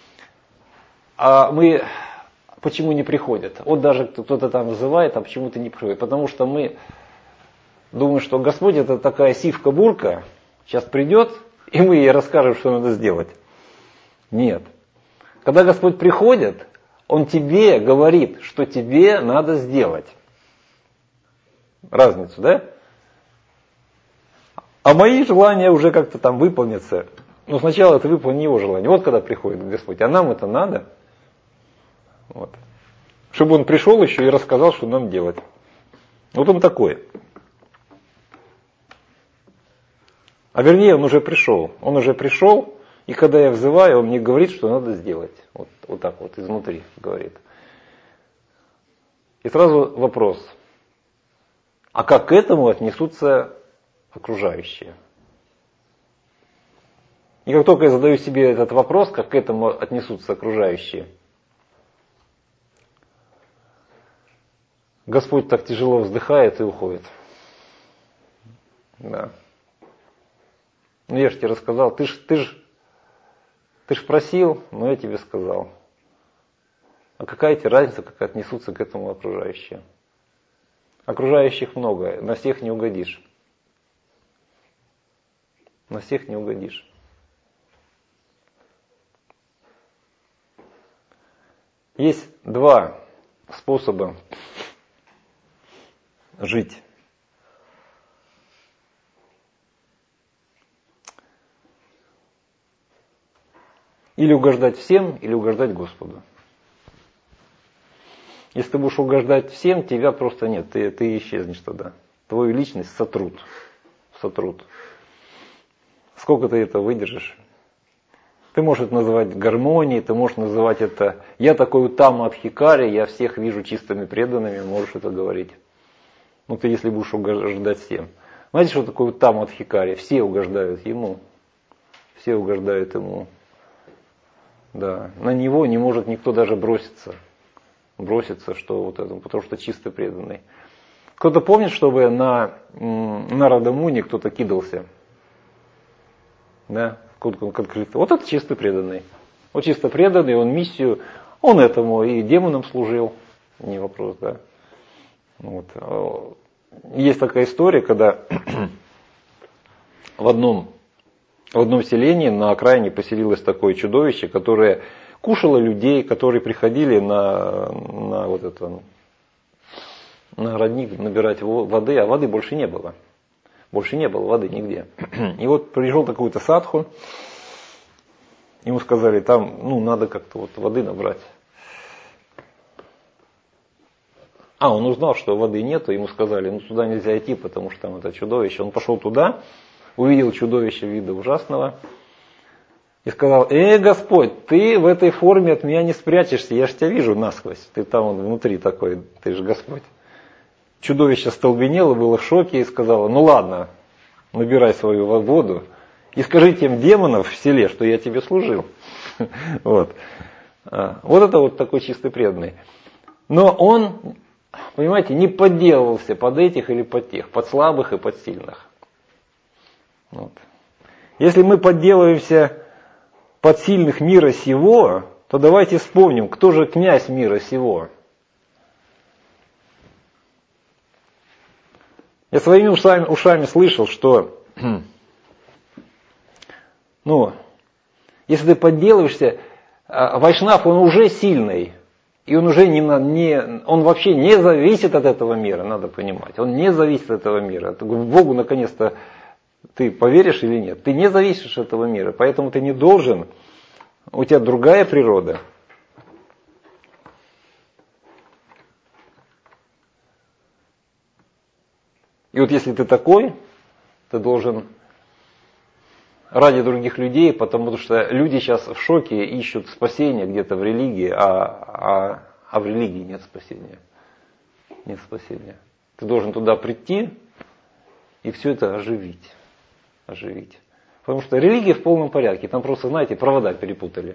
мы почему не приходят? Даже кто-то там вызывает, а почему-то не приходит. Потому что мы думаем, что Господь это такая сивка-бурка, сейчас придет, и мы ей расскажем, что надо сделать. Нет. Когда Господь приходит, Он тебе говорит, что тебе надо сделать. Разницу, да? А мои желания уже как-то там выполнятся. Но сначала ты выполни Его желание. Вот когда приходит Господь. А нам это надо. Вот. Чтобы Он пришел еще и рассказал, что нам делать. Вот Он такой. А вернее, Он уже пришел. И когда я взываю, Он мне говорит, что надо сделать. Вот так вот, изнутри говорит. И сразу вопрос. А как к этому отнесутся окружающие. И как только я задаю себе этот вопрос, как к этому отнесутся окружающие, Господь так тяжело вздыхает и уходит. Да. Ну я же тебе рассказал, ты ж просил, но я тебе сказал. А какая тебе разница, как отнесутся к этому окружающие? Окружающих много, на всех не угодишь. На всех не угодишь. Есть два способа жить. Или угождать всем, или угождать Господу. Если ты будешь угождать всем, тебя просто нет, ты исчезнешь тогда. Твою личность сотрут. Сколько ты это выдержишь? Ты можешь это называть гармонией, ты можешь называть это «я такой Уттама Адхикари, я всех вижу чистыми преданными», можешь это говорить. Ну ты если будешь угождать всем. Знаете, что такое Уттама Адхикари? Все угождают ему. Все угождают ему. Да. На него не может никто даже броситься, что вот это, потому что чисто преданный. Кто-то помнит, чтобы на Нарада Муни кто-то кидался? Да? Вот это чисто преданный. Вот чисто преданный, он миссию, он этому и демонам служил. Не вопрос, да. Вот. Есть такая история, когда в одном селении на окраине поселилось такое чудовище, которое кушало людей, которые приходили на родник набирать воды, а воды больше не было. Больше не было воды нигде. И вот пришел какой-то садху, ему сказали, там надо как-то вот воды набрать. Он узнал, что воды нету, ему сказали, туда нельзя идти, потому что там это чудовище. Он пошел туда, увидел чудовище вида ужасного и сказал, Господь, ты в этой форме от меня не спрячешься, я же тебя вижу насквозь, ты там внутри такой, ты же Господь. Чудовище столбенело, было в шоке и сказало, ладно, набирай свою воду и скажи тем демонам в селе, что я тебе служил. Вот это вот такой чистый преданный. Но он, понимаете, не подделывался под этих или под тех, под слабых и под сильных. Вот. Если мы подделываемся под сильных мира сего, то давайте вспомним, кто же князь мира сего. Я своими ушами слышал, что если ты подделываешься, вайшнав, он уже сильный, и он уже он вообще не зависит от этого мира, надо понимать. Он не зависит от этого мира. Богу наконец-то ты поверишь или нет? Ты не зависишь от этого мира, поэтому ты не должен, у тебя другая природа. И вот если ты такой, ты должен ради других людей, потому что люди сейчас в шоке ищут спасения где-то в религии, а в религии нет спасения. Нет спасения. Ты должен туда прийти и все это оживить. Потому что религия в полном порядке. Там просто, знаете, провода перепутали.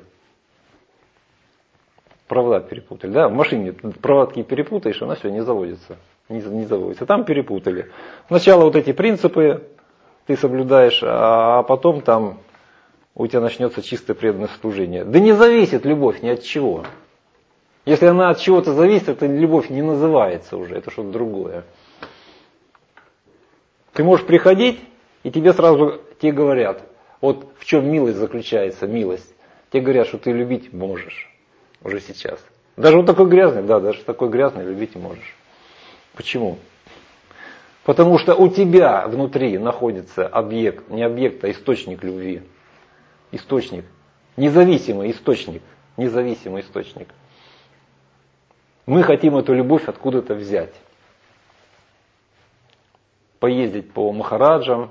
Да? В машине проводки перепутаешь, она все, не заводится. Не заводится. Там перепутали. Сначала вот эти принципы ты соблюдаешь, а потом там у тебя начнется чистое преданное служение. Да не зависит любовь ни от чего. Если она от чего-то зависит, это любовь не называется уже, это что-то другое. Ты можешь приходить, и тебе сразу говорят, вот в чем милость заключается, милость. Тебе говорят, что ты любить можешь уже сейчас. Даже вот такой грязный, даже такой грязный любить можешь. Почему? Потому что у тебя внутри находится объект, не объект, а источник любви. Источник. Независимый источник. Мы хотим эту любовь откуда-то взять. Поездить по Махараджам,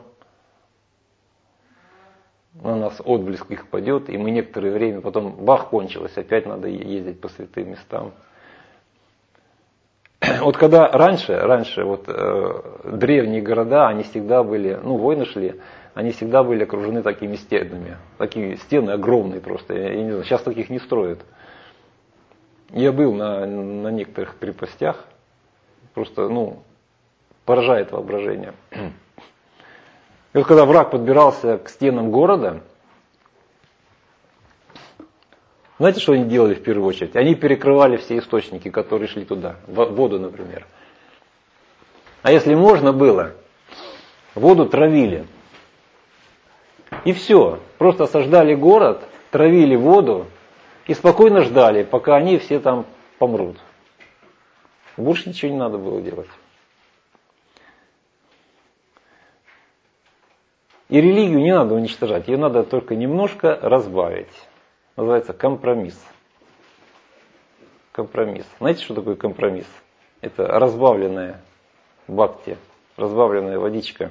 на нас отблеск их падет, и мы некоторое время, потом бах, кончилось, опять надо ездить по святым местам. вот когда раньше вот, древние города, они всегда были, ну, войны шли, они всегда были окружены такими стенами. Такие стены огромные просто. Я не знаю, сейчас таких не строят. Я был на некоторых крепостях. Просто, ну, поражает воображение. И вот когда враг подбирался к стенам города, знаете, что они делали в первую очередь? Они перекрывали все источники, которые шли туда. Воду, например. А если можно было, воду травили. И все. Просто осаждали город, травили воду и спокойно ждали, пока они все там помрут. Больше ничего не надо было делать. И религию не надо уничтожать, ее надо только немножко разбавить. Называется компромисс. Компромисс. Знаете, что такое компромисс? Это разбавленная бхакти, разбавленная водичка.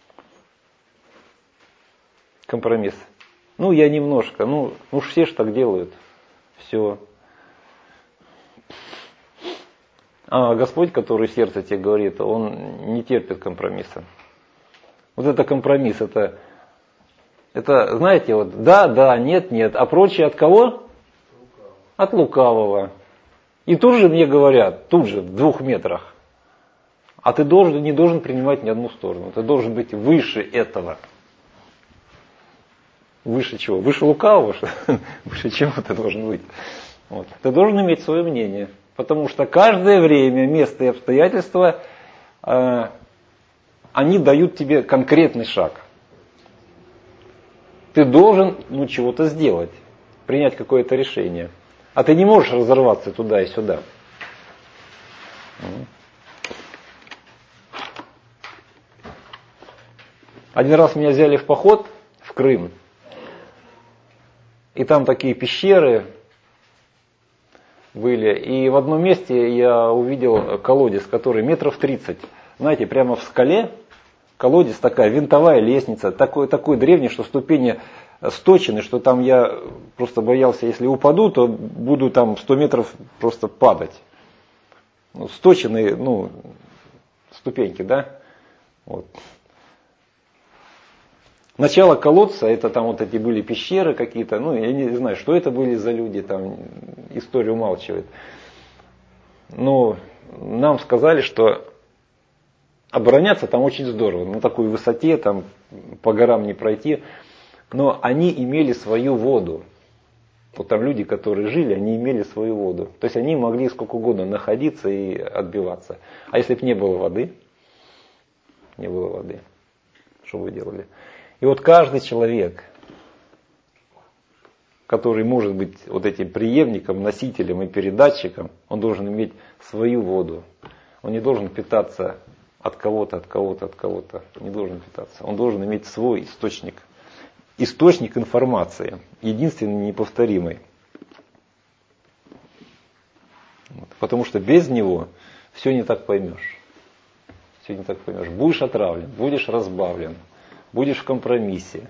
Компромисс. Ну, я немножко, ну все же так делают. Все. А Господь, который сердце тебе говорит, Он не терпит компромисса. Вот это компромисс, это знаете, вот да, нет, а прочее от кого? От лукавого. И тут же мне говорят, тут же, в 2 метрах, а ты не должен принимать ни одну сторону, ты должен быть выше этого. Выше чего? Выше лукавого? Выше чего ты должен быть? Вот. Ты должен иметь свое мнение. Потому что каждое время, место и обстоятельства, они дают тебе конкретный шаг. Ты должен чего-то сделать, принять какое-то решение. А ты не можешь разорваться туда и сюда. Один раз меня взяли в поход в Крым. И там такие пещеры были. И в одном месте я увидел колодец, который метров 30. Знаете, прямо в скале колодец, такая винтовая лестница. Такой древний, что ступени сточены, что там я просто боялся, если упаду, то буду там 100 метров просто падать. Сточенные, ступеньки, да? Вот. Начало колодца, это там вот эти были пещеры какие-то, я не знаю, что это были за люди, там история умалчивает. Но нам сказали, что обороняться там очень здорово, на такой высоте, там по горам не пройти, но они имели свою воду. Вот там люди, которые жили, они имели свою воду. То есть они могли сколько угодно находиться и отбиваться. А если бы не было воды, что вы делали? И вот каждый человек, который может быть вот этим преемником, носителем и передатчиком, он должен иметь свою воду. Он не должен питаться от кого-то. Не должен питаться. Он должен иметь свой источник. Источник информации. Единственный, неповторимый. Потому что без него все не так поймешь. Будешь отравлен, будешь разбавлен. Будешь в компромиссе.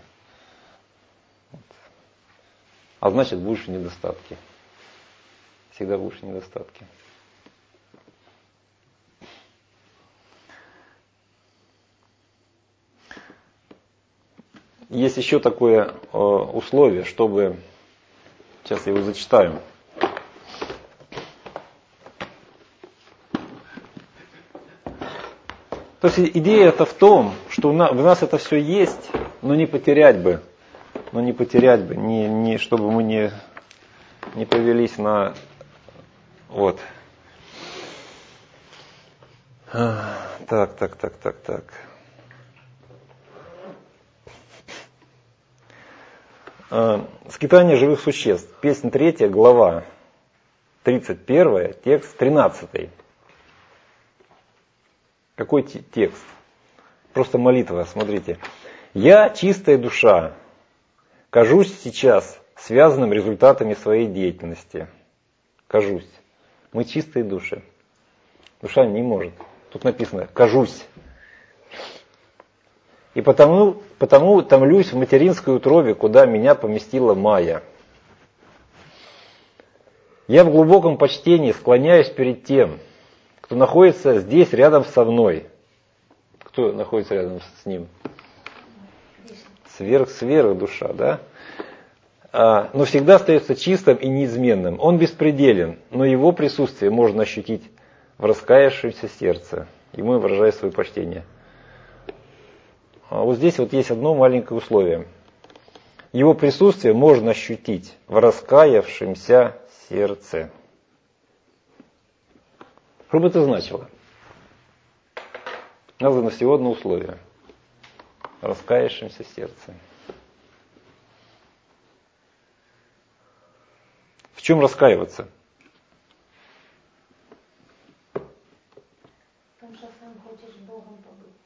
А значит, будешь в недостатке. Всегда будешь в недостатке. Есть еще такое условие, чтобы... Сейчас я его зачитаю. То есть идея это в том, что в нас это все есть, но не потерять бы, чтобы мы не повелись на вот. Так. Скитание живых существ. Песнь 3, глава 31, текст 13. Какой текст? Просто молитва, смотрите. «Я чистая душа, кажусь сейчас связанным результатами своей деятельности». Кажусь. Мы чистые души. Душа не может. Тут написано «кажусь». И потому томлюсь в материнской утробе, куда меня поместила Майя. Я в глубоком почтении склоняюсь перед тем, кто находится здесь рядом со мной. Кто находится рядом с ним? Сверх душа, да? Но всегда остается чистым и неизменным. Он беспределен, но его присутствие можно ощутить в раскаявшемся сердце. Ему выражая свое почтение. А вот здесь вот есть одно маленькое условие. Его присутствие можно ощутить в раскаявшемся сердце. Что бы это значило? Названо всего одно условие. В раскаявшемся сердце. В чем раскаиваться? Потому что сам хочешь Богом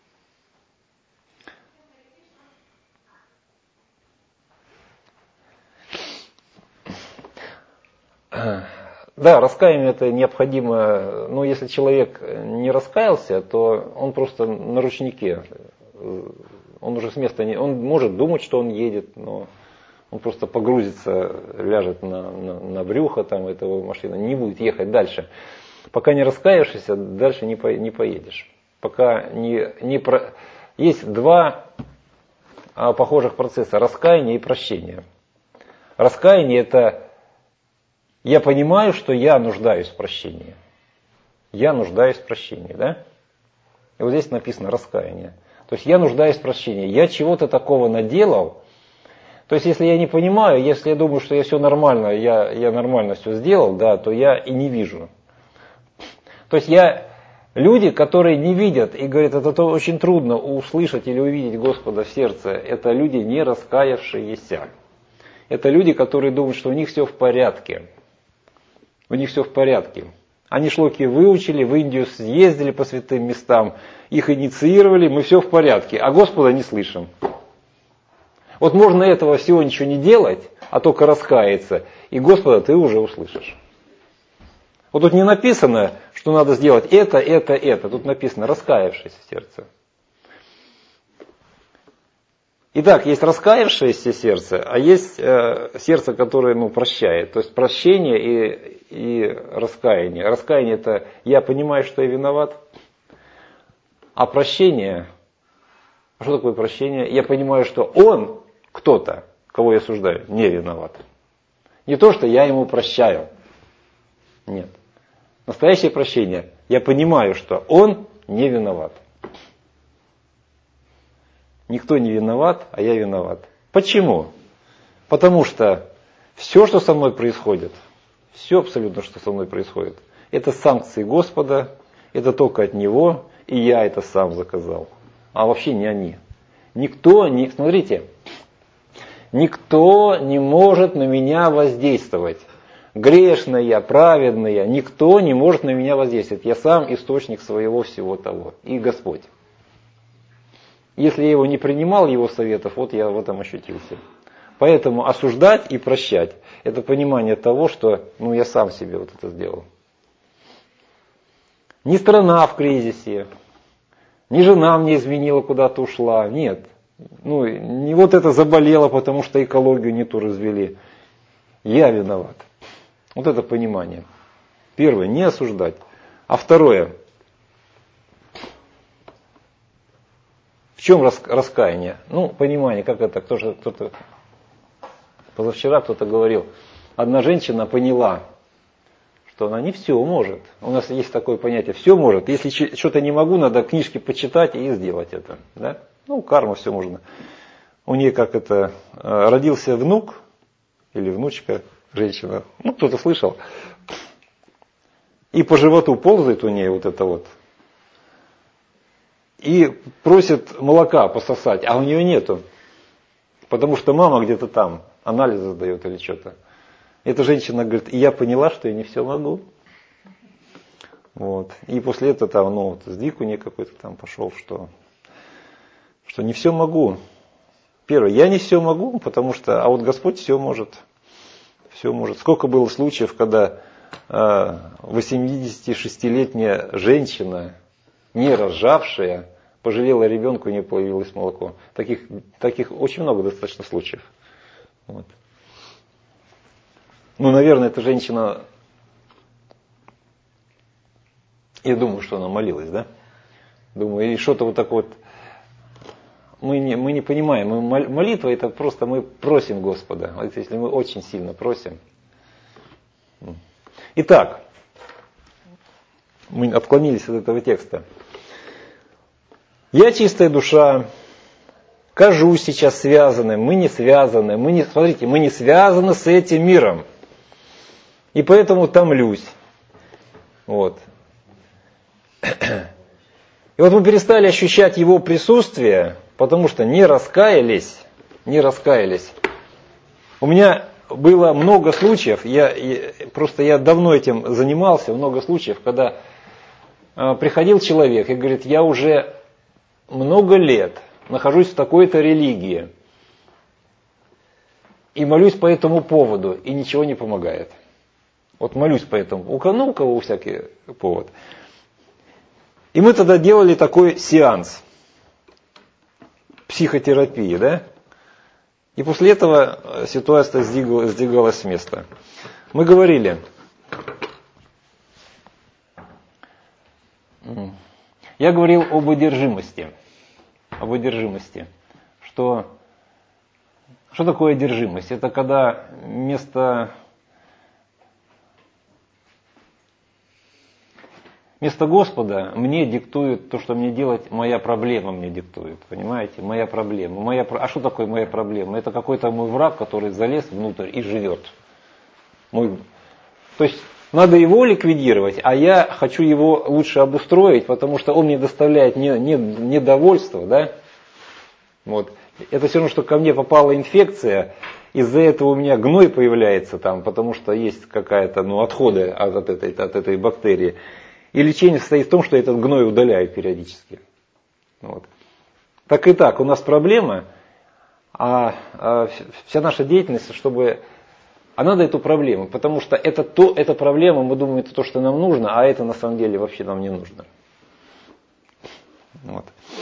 побыть. Да, раскаяние это необходимо, но если человек не раскаялся, то он просто на ручнике. Он уже с места не... Он может думать, что он едет, но он просто погрузится, ляжет на брюхо там, этого машины, не будет ехать дальше. Пока не раскаявшийся, дальше не поедешь. Пока Есть два похожих процесса: раскаяние и прощение. Раскаяние это я понимаю, что я нуждаюсь в прощении. Я нуждаюсь в прощении, да? И вот здесь написано раскаяние. То есть я нуждаюсь в прощении. Я чего-то такого наделал. То есть если я не понимаю, если я думаю, что я все нормально, я нормально все сделал, да, то я и не вижу. То есть люди, которые не видят и говорят, это очень трудно услышать или увидеть Господа в сердце, это люди, не раскаявшиеся. Это люди, которые думают, что у них все в порядке. У них все в порядке. Они шлоки выучили, в Индию съездили по святым местам, их инициировали, мы все в порядке, а Господа не слышим. Вот можно этого всего ничего не делать, а только раскаяться, и Господа ты уже услышишь. Вот тут не написано, что надо сделать это. Тут написано раскаявшееся сердце. Итак, есть раскаявшееся сердце, а есть сердце, которое прощает. То есть прощение и раскаяние. Раскаяние это я понимаю, что я виноват. А прощение, что такое прощение? Я понимаю, что он, кто-то, кого я осуждаю, не виноват. Не то, что я ему прощаю. Нет. Настоящее прощение. Я понимаю, что он не виноват. Никто не виноват, а я виноват. Почему? Потому что все, что со мной происходит, все абсолютно, что со мной происходит, это санкции Господа, это только от Него, и я это сам заказал. А вообще не они. Смотрите, никто не может на меня воздействовать. Грешный я, праведный я, никто не может на меня воздействовать. Я сам источник своего всего того. И Господь. Если я его не принимал, его советов, вот я в этом ощутился. Поэтому осуждать и прощать, это понимание того, что я сам себе вот это сделал. Не страна в кризисе, не жена мне изменила, куда-то ушла, нет. Не вот это заболело, потому что экологию не ту развели. Я виноват. Вот это понимание. Первое, не осуждать. А второе, в чем раскаяние? Понимание, как это, кто-то позавчера кто-то говорил. Одна женщина поняла, что она не все может. У нас есть такое понятие, все может. Если что-то не могу, надо книжки почитать и сделать это. Да? Карма, все можно. У нее родился внук или внучка, женщина, кто-то слышал. И по животу ползает у нее вот это вот. И просит молока пососать, а у нее нету. Потому что мама где-то там анализы сдает или что-то. Эта женщина говорит, и я поняла, что я не все могу. Вот. И после этого сдвиг у нее какой-то там пошел, что не все могу. Первое, я не все могу, потому что, а вот Господь все может. Все может. Сколько было случаев, когда 86-летняя женщина, не рожавшая, пожалела ребенка, у нее появилось молоко. Таких очень много достаточно случаев. Вот. Наверное, эта женщина Я думаю, что она молилась, да? Думаю, или что-то вот так вот. Мы не понимаем. Молитва это просто мы просим Господа. Вот если мы очень сильно просим. Итак, мы отклонились от этого текста. Я чистая душа, кажусь сейчас связанным, мы не связаны, смотрите, мы не связаны с этим миром. И поэтому томлюсь. Вот. И вот мы перестали ощущать его присутствие, потому что не раскаялись. У меня было много случаев, я давно этим занимался, много случаев, когда приходил человек и говорит, я уже много лет нахожусь в такой-то религии и молюсь по этому поводу, и ничего не помогает. Вот молюсь по этому, у кого всякий повод. И мы тогда делали такой сеанс психотерапии, да? И после этого ситуация сдвигалась с места. Мы говорили, я говорил об одержимости. Что такое одержимость? Это когда вместо Господа мне диктует то, что мне делать, моя проблема мне диктует. Понимаете? Моя проблема. А что такое моя проблема? Это какой-то мой враг, который залез внутрь и живет. То есть надо его ликвидировать, а я хочу его лучше обустроить, потому что он мне доставляет недовольство. Да? Вот. Это все равно, что ко мне попала инфекция, из-за этого у меня гной появляется там, потому что есть какая-то отходы от этой бактерии. И лечение состоит в том, что этот гной удаляют периодически. Вот. Так и так, у нас проблема, а вся наша деятельность, А надо эту проблему, потому что эта проблема, мы думаем, это то, что нам нужно, а это на самом деле вообще нам не нужно. Вот.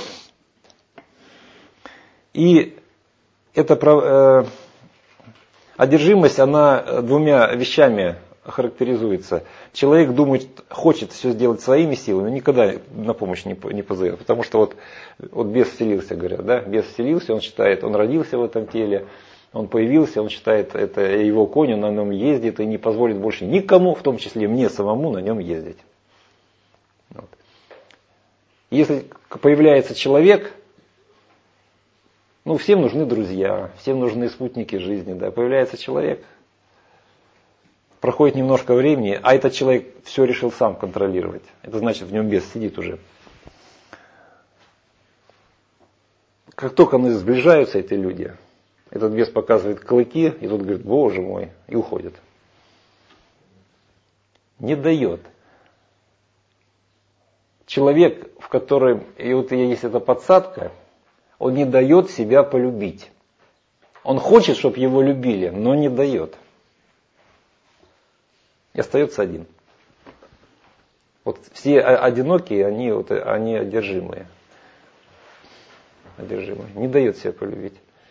И эта одержимость, она двумя вещами характеризуется. Человек думает, хочет все сделать своими силами, но никогда на помощь не позовет. Потому что вот бес вселился, говорят, да? Бес вселился, он считает, он родился в этом теле, он появился, он считает, это его конь, он на нем ездит и не позволит больше никому, в том числе мне самому, на нем ездить. Вот. Если появляется человек, всем нужны друзья, всем нужны спутники жизни, да? Появляется человек, проходит немножко времени, а этот человек все решил сам контролировать. Это значит, в нем бес сидит уже. Как только они сближаются, эти люди, этот бес показывает клыки, и тот говорит, Боже мой, и уходит. Не дает. Человек, в котором, и вот есть эта подсадка, он не дает себя полюбить. Он хочет, чтобы его любили, но не дает. И остается один. Вот все одинокие, они одержимые. Не дает себя полюбить.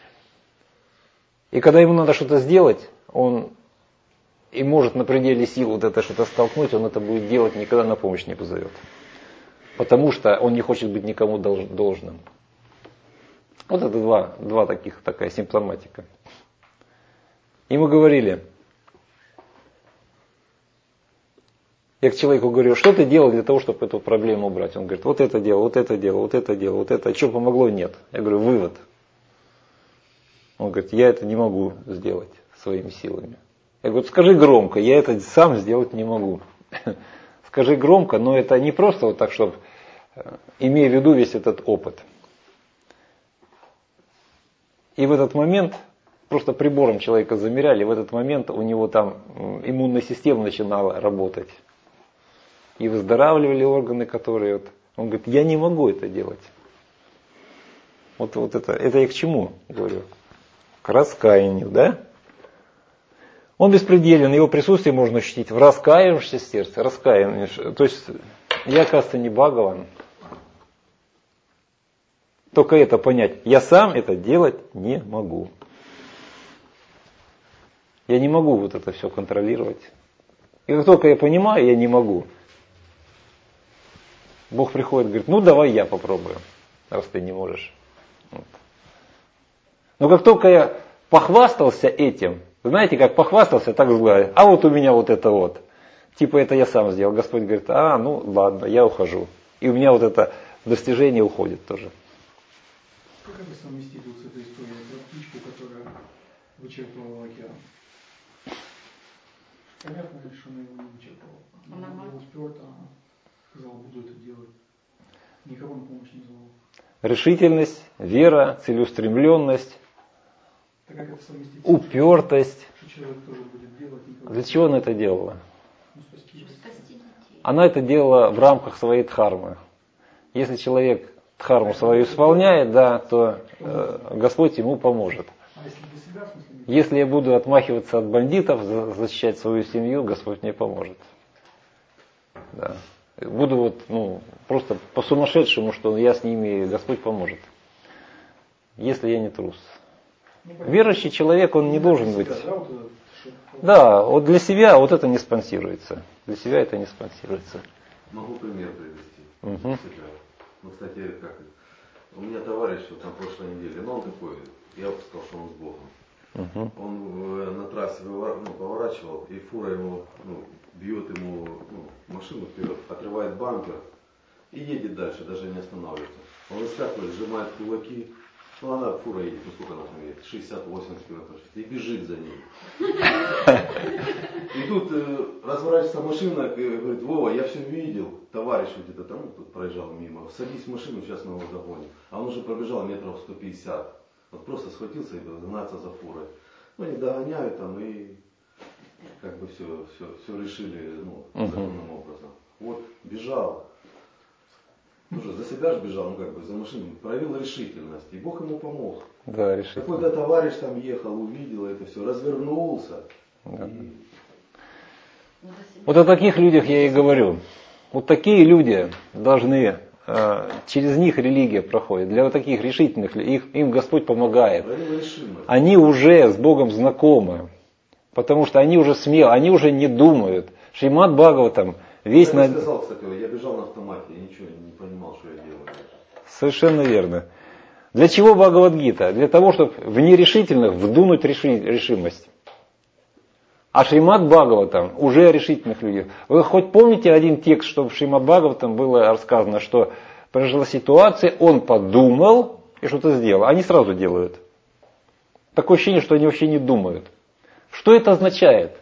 И когда ему надо что-то сделать, он и может на пределе сил это что-то столкнуть, он это будет делать, никогда на помощь не позовет. Потому что он не хочет быть никому должным. Вот это такая симптоматика. И мы говорили, я к человеку говорю, что ты делал для того, чтобы эту проблему убрать? Он говорит, вот это делал, вот это делал, вот это делал, вот это. А что помогло? Нет. Я говорю, вывод. Он говорит, я это не могу сделать своими силами. Я говорю, скажи громко, я это сам сделать не могу. Скажи громко, но это не просто вот так, чтобы, имея в виду весь этот опыт. И в этот момент, просто прибором человека замеряли, в этот момент у него там иммунная система начинала работать. И выздоравливали органы, которые... Он говорит, я не могу это делать. Вот это я к чему говорю? К раскаянию, да? Он беспределен, его присутствие можно ощутить в раскаявшемся сердце. То есть я, оказывается, не Бхагаван. Только это понять. Я сам это делать не могу. Я не могу вот это все контролировать. И как только я понимаю, я не могу. Бог приходит и говорит, ну давай я попробую, раз ты не можешь. Вот. Но как только я похвастался этим, знаете, как похвастался, так злая, а вот у меня вот это вот. Типа это я сам сделал. Господь говорит, ну ладно, я ухожу. И у меня вот это достижение уходит тоже. Как это совместить вот с этой историей про птичку, которая вычерпывала океан? Понятно, что она его не вычерпала. Она была уперта, она сказала, буду это делать. Никого на помощь не звала. Решительность, вера, целеустремленность, упертость. Что человек тоже будет делать, Для чего она это делала? Чтобы спасти детей. Она это делала в рамках своей дхармы. Если человек дхарму свою исполняет, да, то Господь ему поможет. А если для себя, в смысле? Если я буду отмахиваться от бандитов, защищать свою семью, Господь мне поможет. Да. Буду вот, просто по-сумасшедшему, что я с ними, Господь поможет. Если я не трус. Верующий человек, он не должен быть... Да, вот для себя вот это не спонсируется. Для себя это не спонсируется. Могу пример привести. Угу. Кстати, у меня товарищ вот на прошлой неделе, он такой, я бы сказал, что он с Богом. Угу. Он на трассе поворачивал, и фура ему бьет ему машину вперед, отрывает бампер и едет дальше, даже не останавливается. Он выскакивает, сжимает кулаки. Она фура едет, сколько она там едет, 60-80 км, и бежит за ней. И тут разворачивается машина, говорит, Вова, я все видел, товарищ где-то там тут проезжал мимо, садись в машину, сейчас мы его догоним. А он уже пробежал метров 150, вот просто схватился и гнаться за фурой. Они догоняют там и как бы все решили законным образом. Вот, бежал. Уже за себя же бежал, за машиной, проявил решительность, и Бог ему помог. Да, решительность. Какой-то товарищ там ехал, увидел это все, развернулся. Да. Вот о таких людях я и говорю. Вот такие люди должны, через них религия проходит. Для вот таких решительных, им Господь помогает. Они уже с Богом знакомы, потому что они уже смелы, они уже не думают. Шримад Бхагаватам весь я сказал, кстати, я бежал на автомате, я ничего не понимал, что я делаю. Совершенно верно. Для чего Бхагавад-гита? Для того, чтобы в нерешительных вдунуть решимость. А Шримад Бхагаватам уже о решительных людях. Вы хоть помните один текст, что в Шримад Бхагаватам было рассказано, что произошла ситуация, он подумал и что-то сделал. Они сразу делают. Такое ощущение, что они вообще не думают. Что это означает?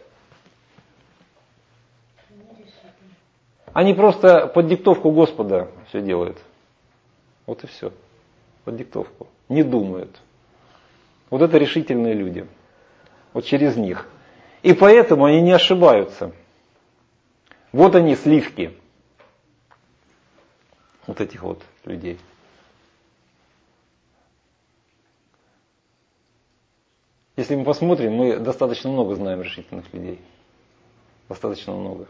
Они просто под диктовку Господа все делают. Вот и все. Под диктовку. Не думают. Вот это решительные люди. Вот через них. И поэтому они не ошибаются. Вот они, сливки. Вот этих вот людей. Если мы посмотрим, мы достаточно много знаем решительных людей. Достаточно много.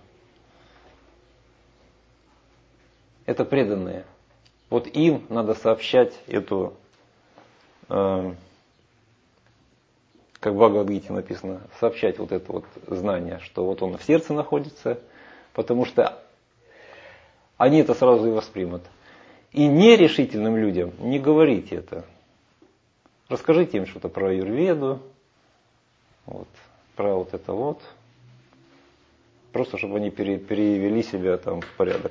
Это преданные. Вот им надо сообщать эту, как в Бхагавад-гите написано, сообщать вот это вот знание, что вот он в сердце находится, потому что они это сразу и воспримут. И нерешительным людям не говорите это. Расскажите им что-то про аюрведу, вот, про вот это вот. Просто чтобы они перевели себя там в порядок.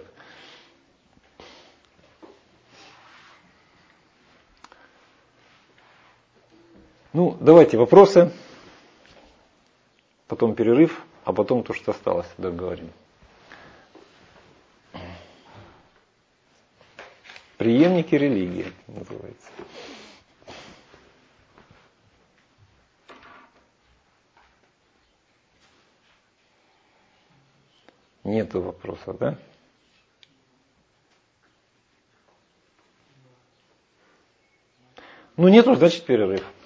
Давайте вопросы, потом перерыв, а потом то, что осталось, договорим. Преемники религии называется. Нету вопросов, да? Нету, значит перерыв.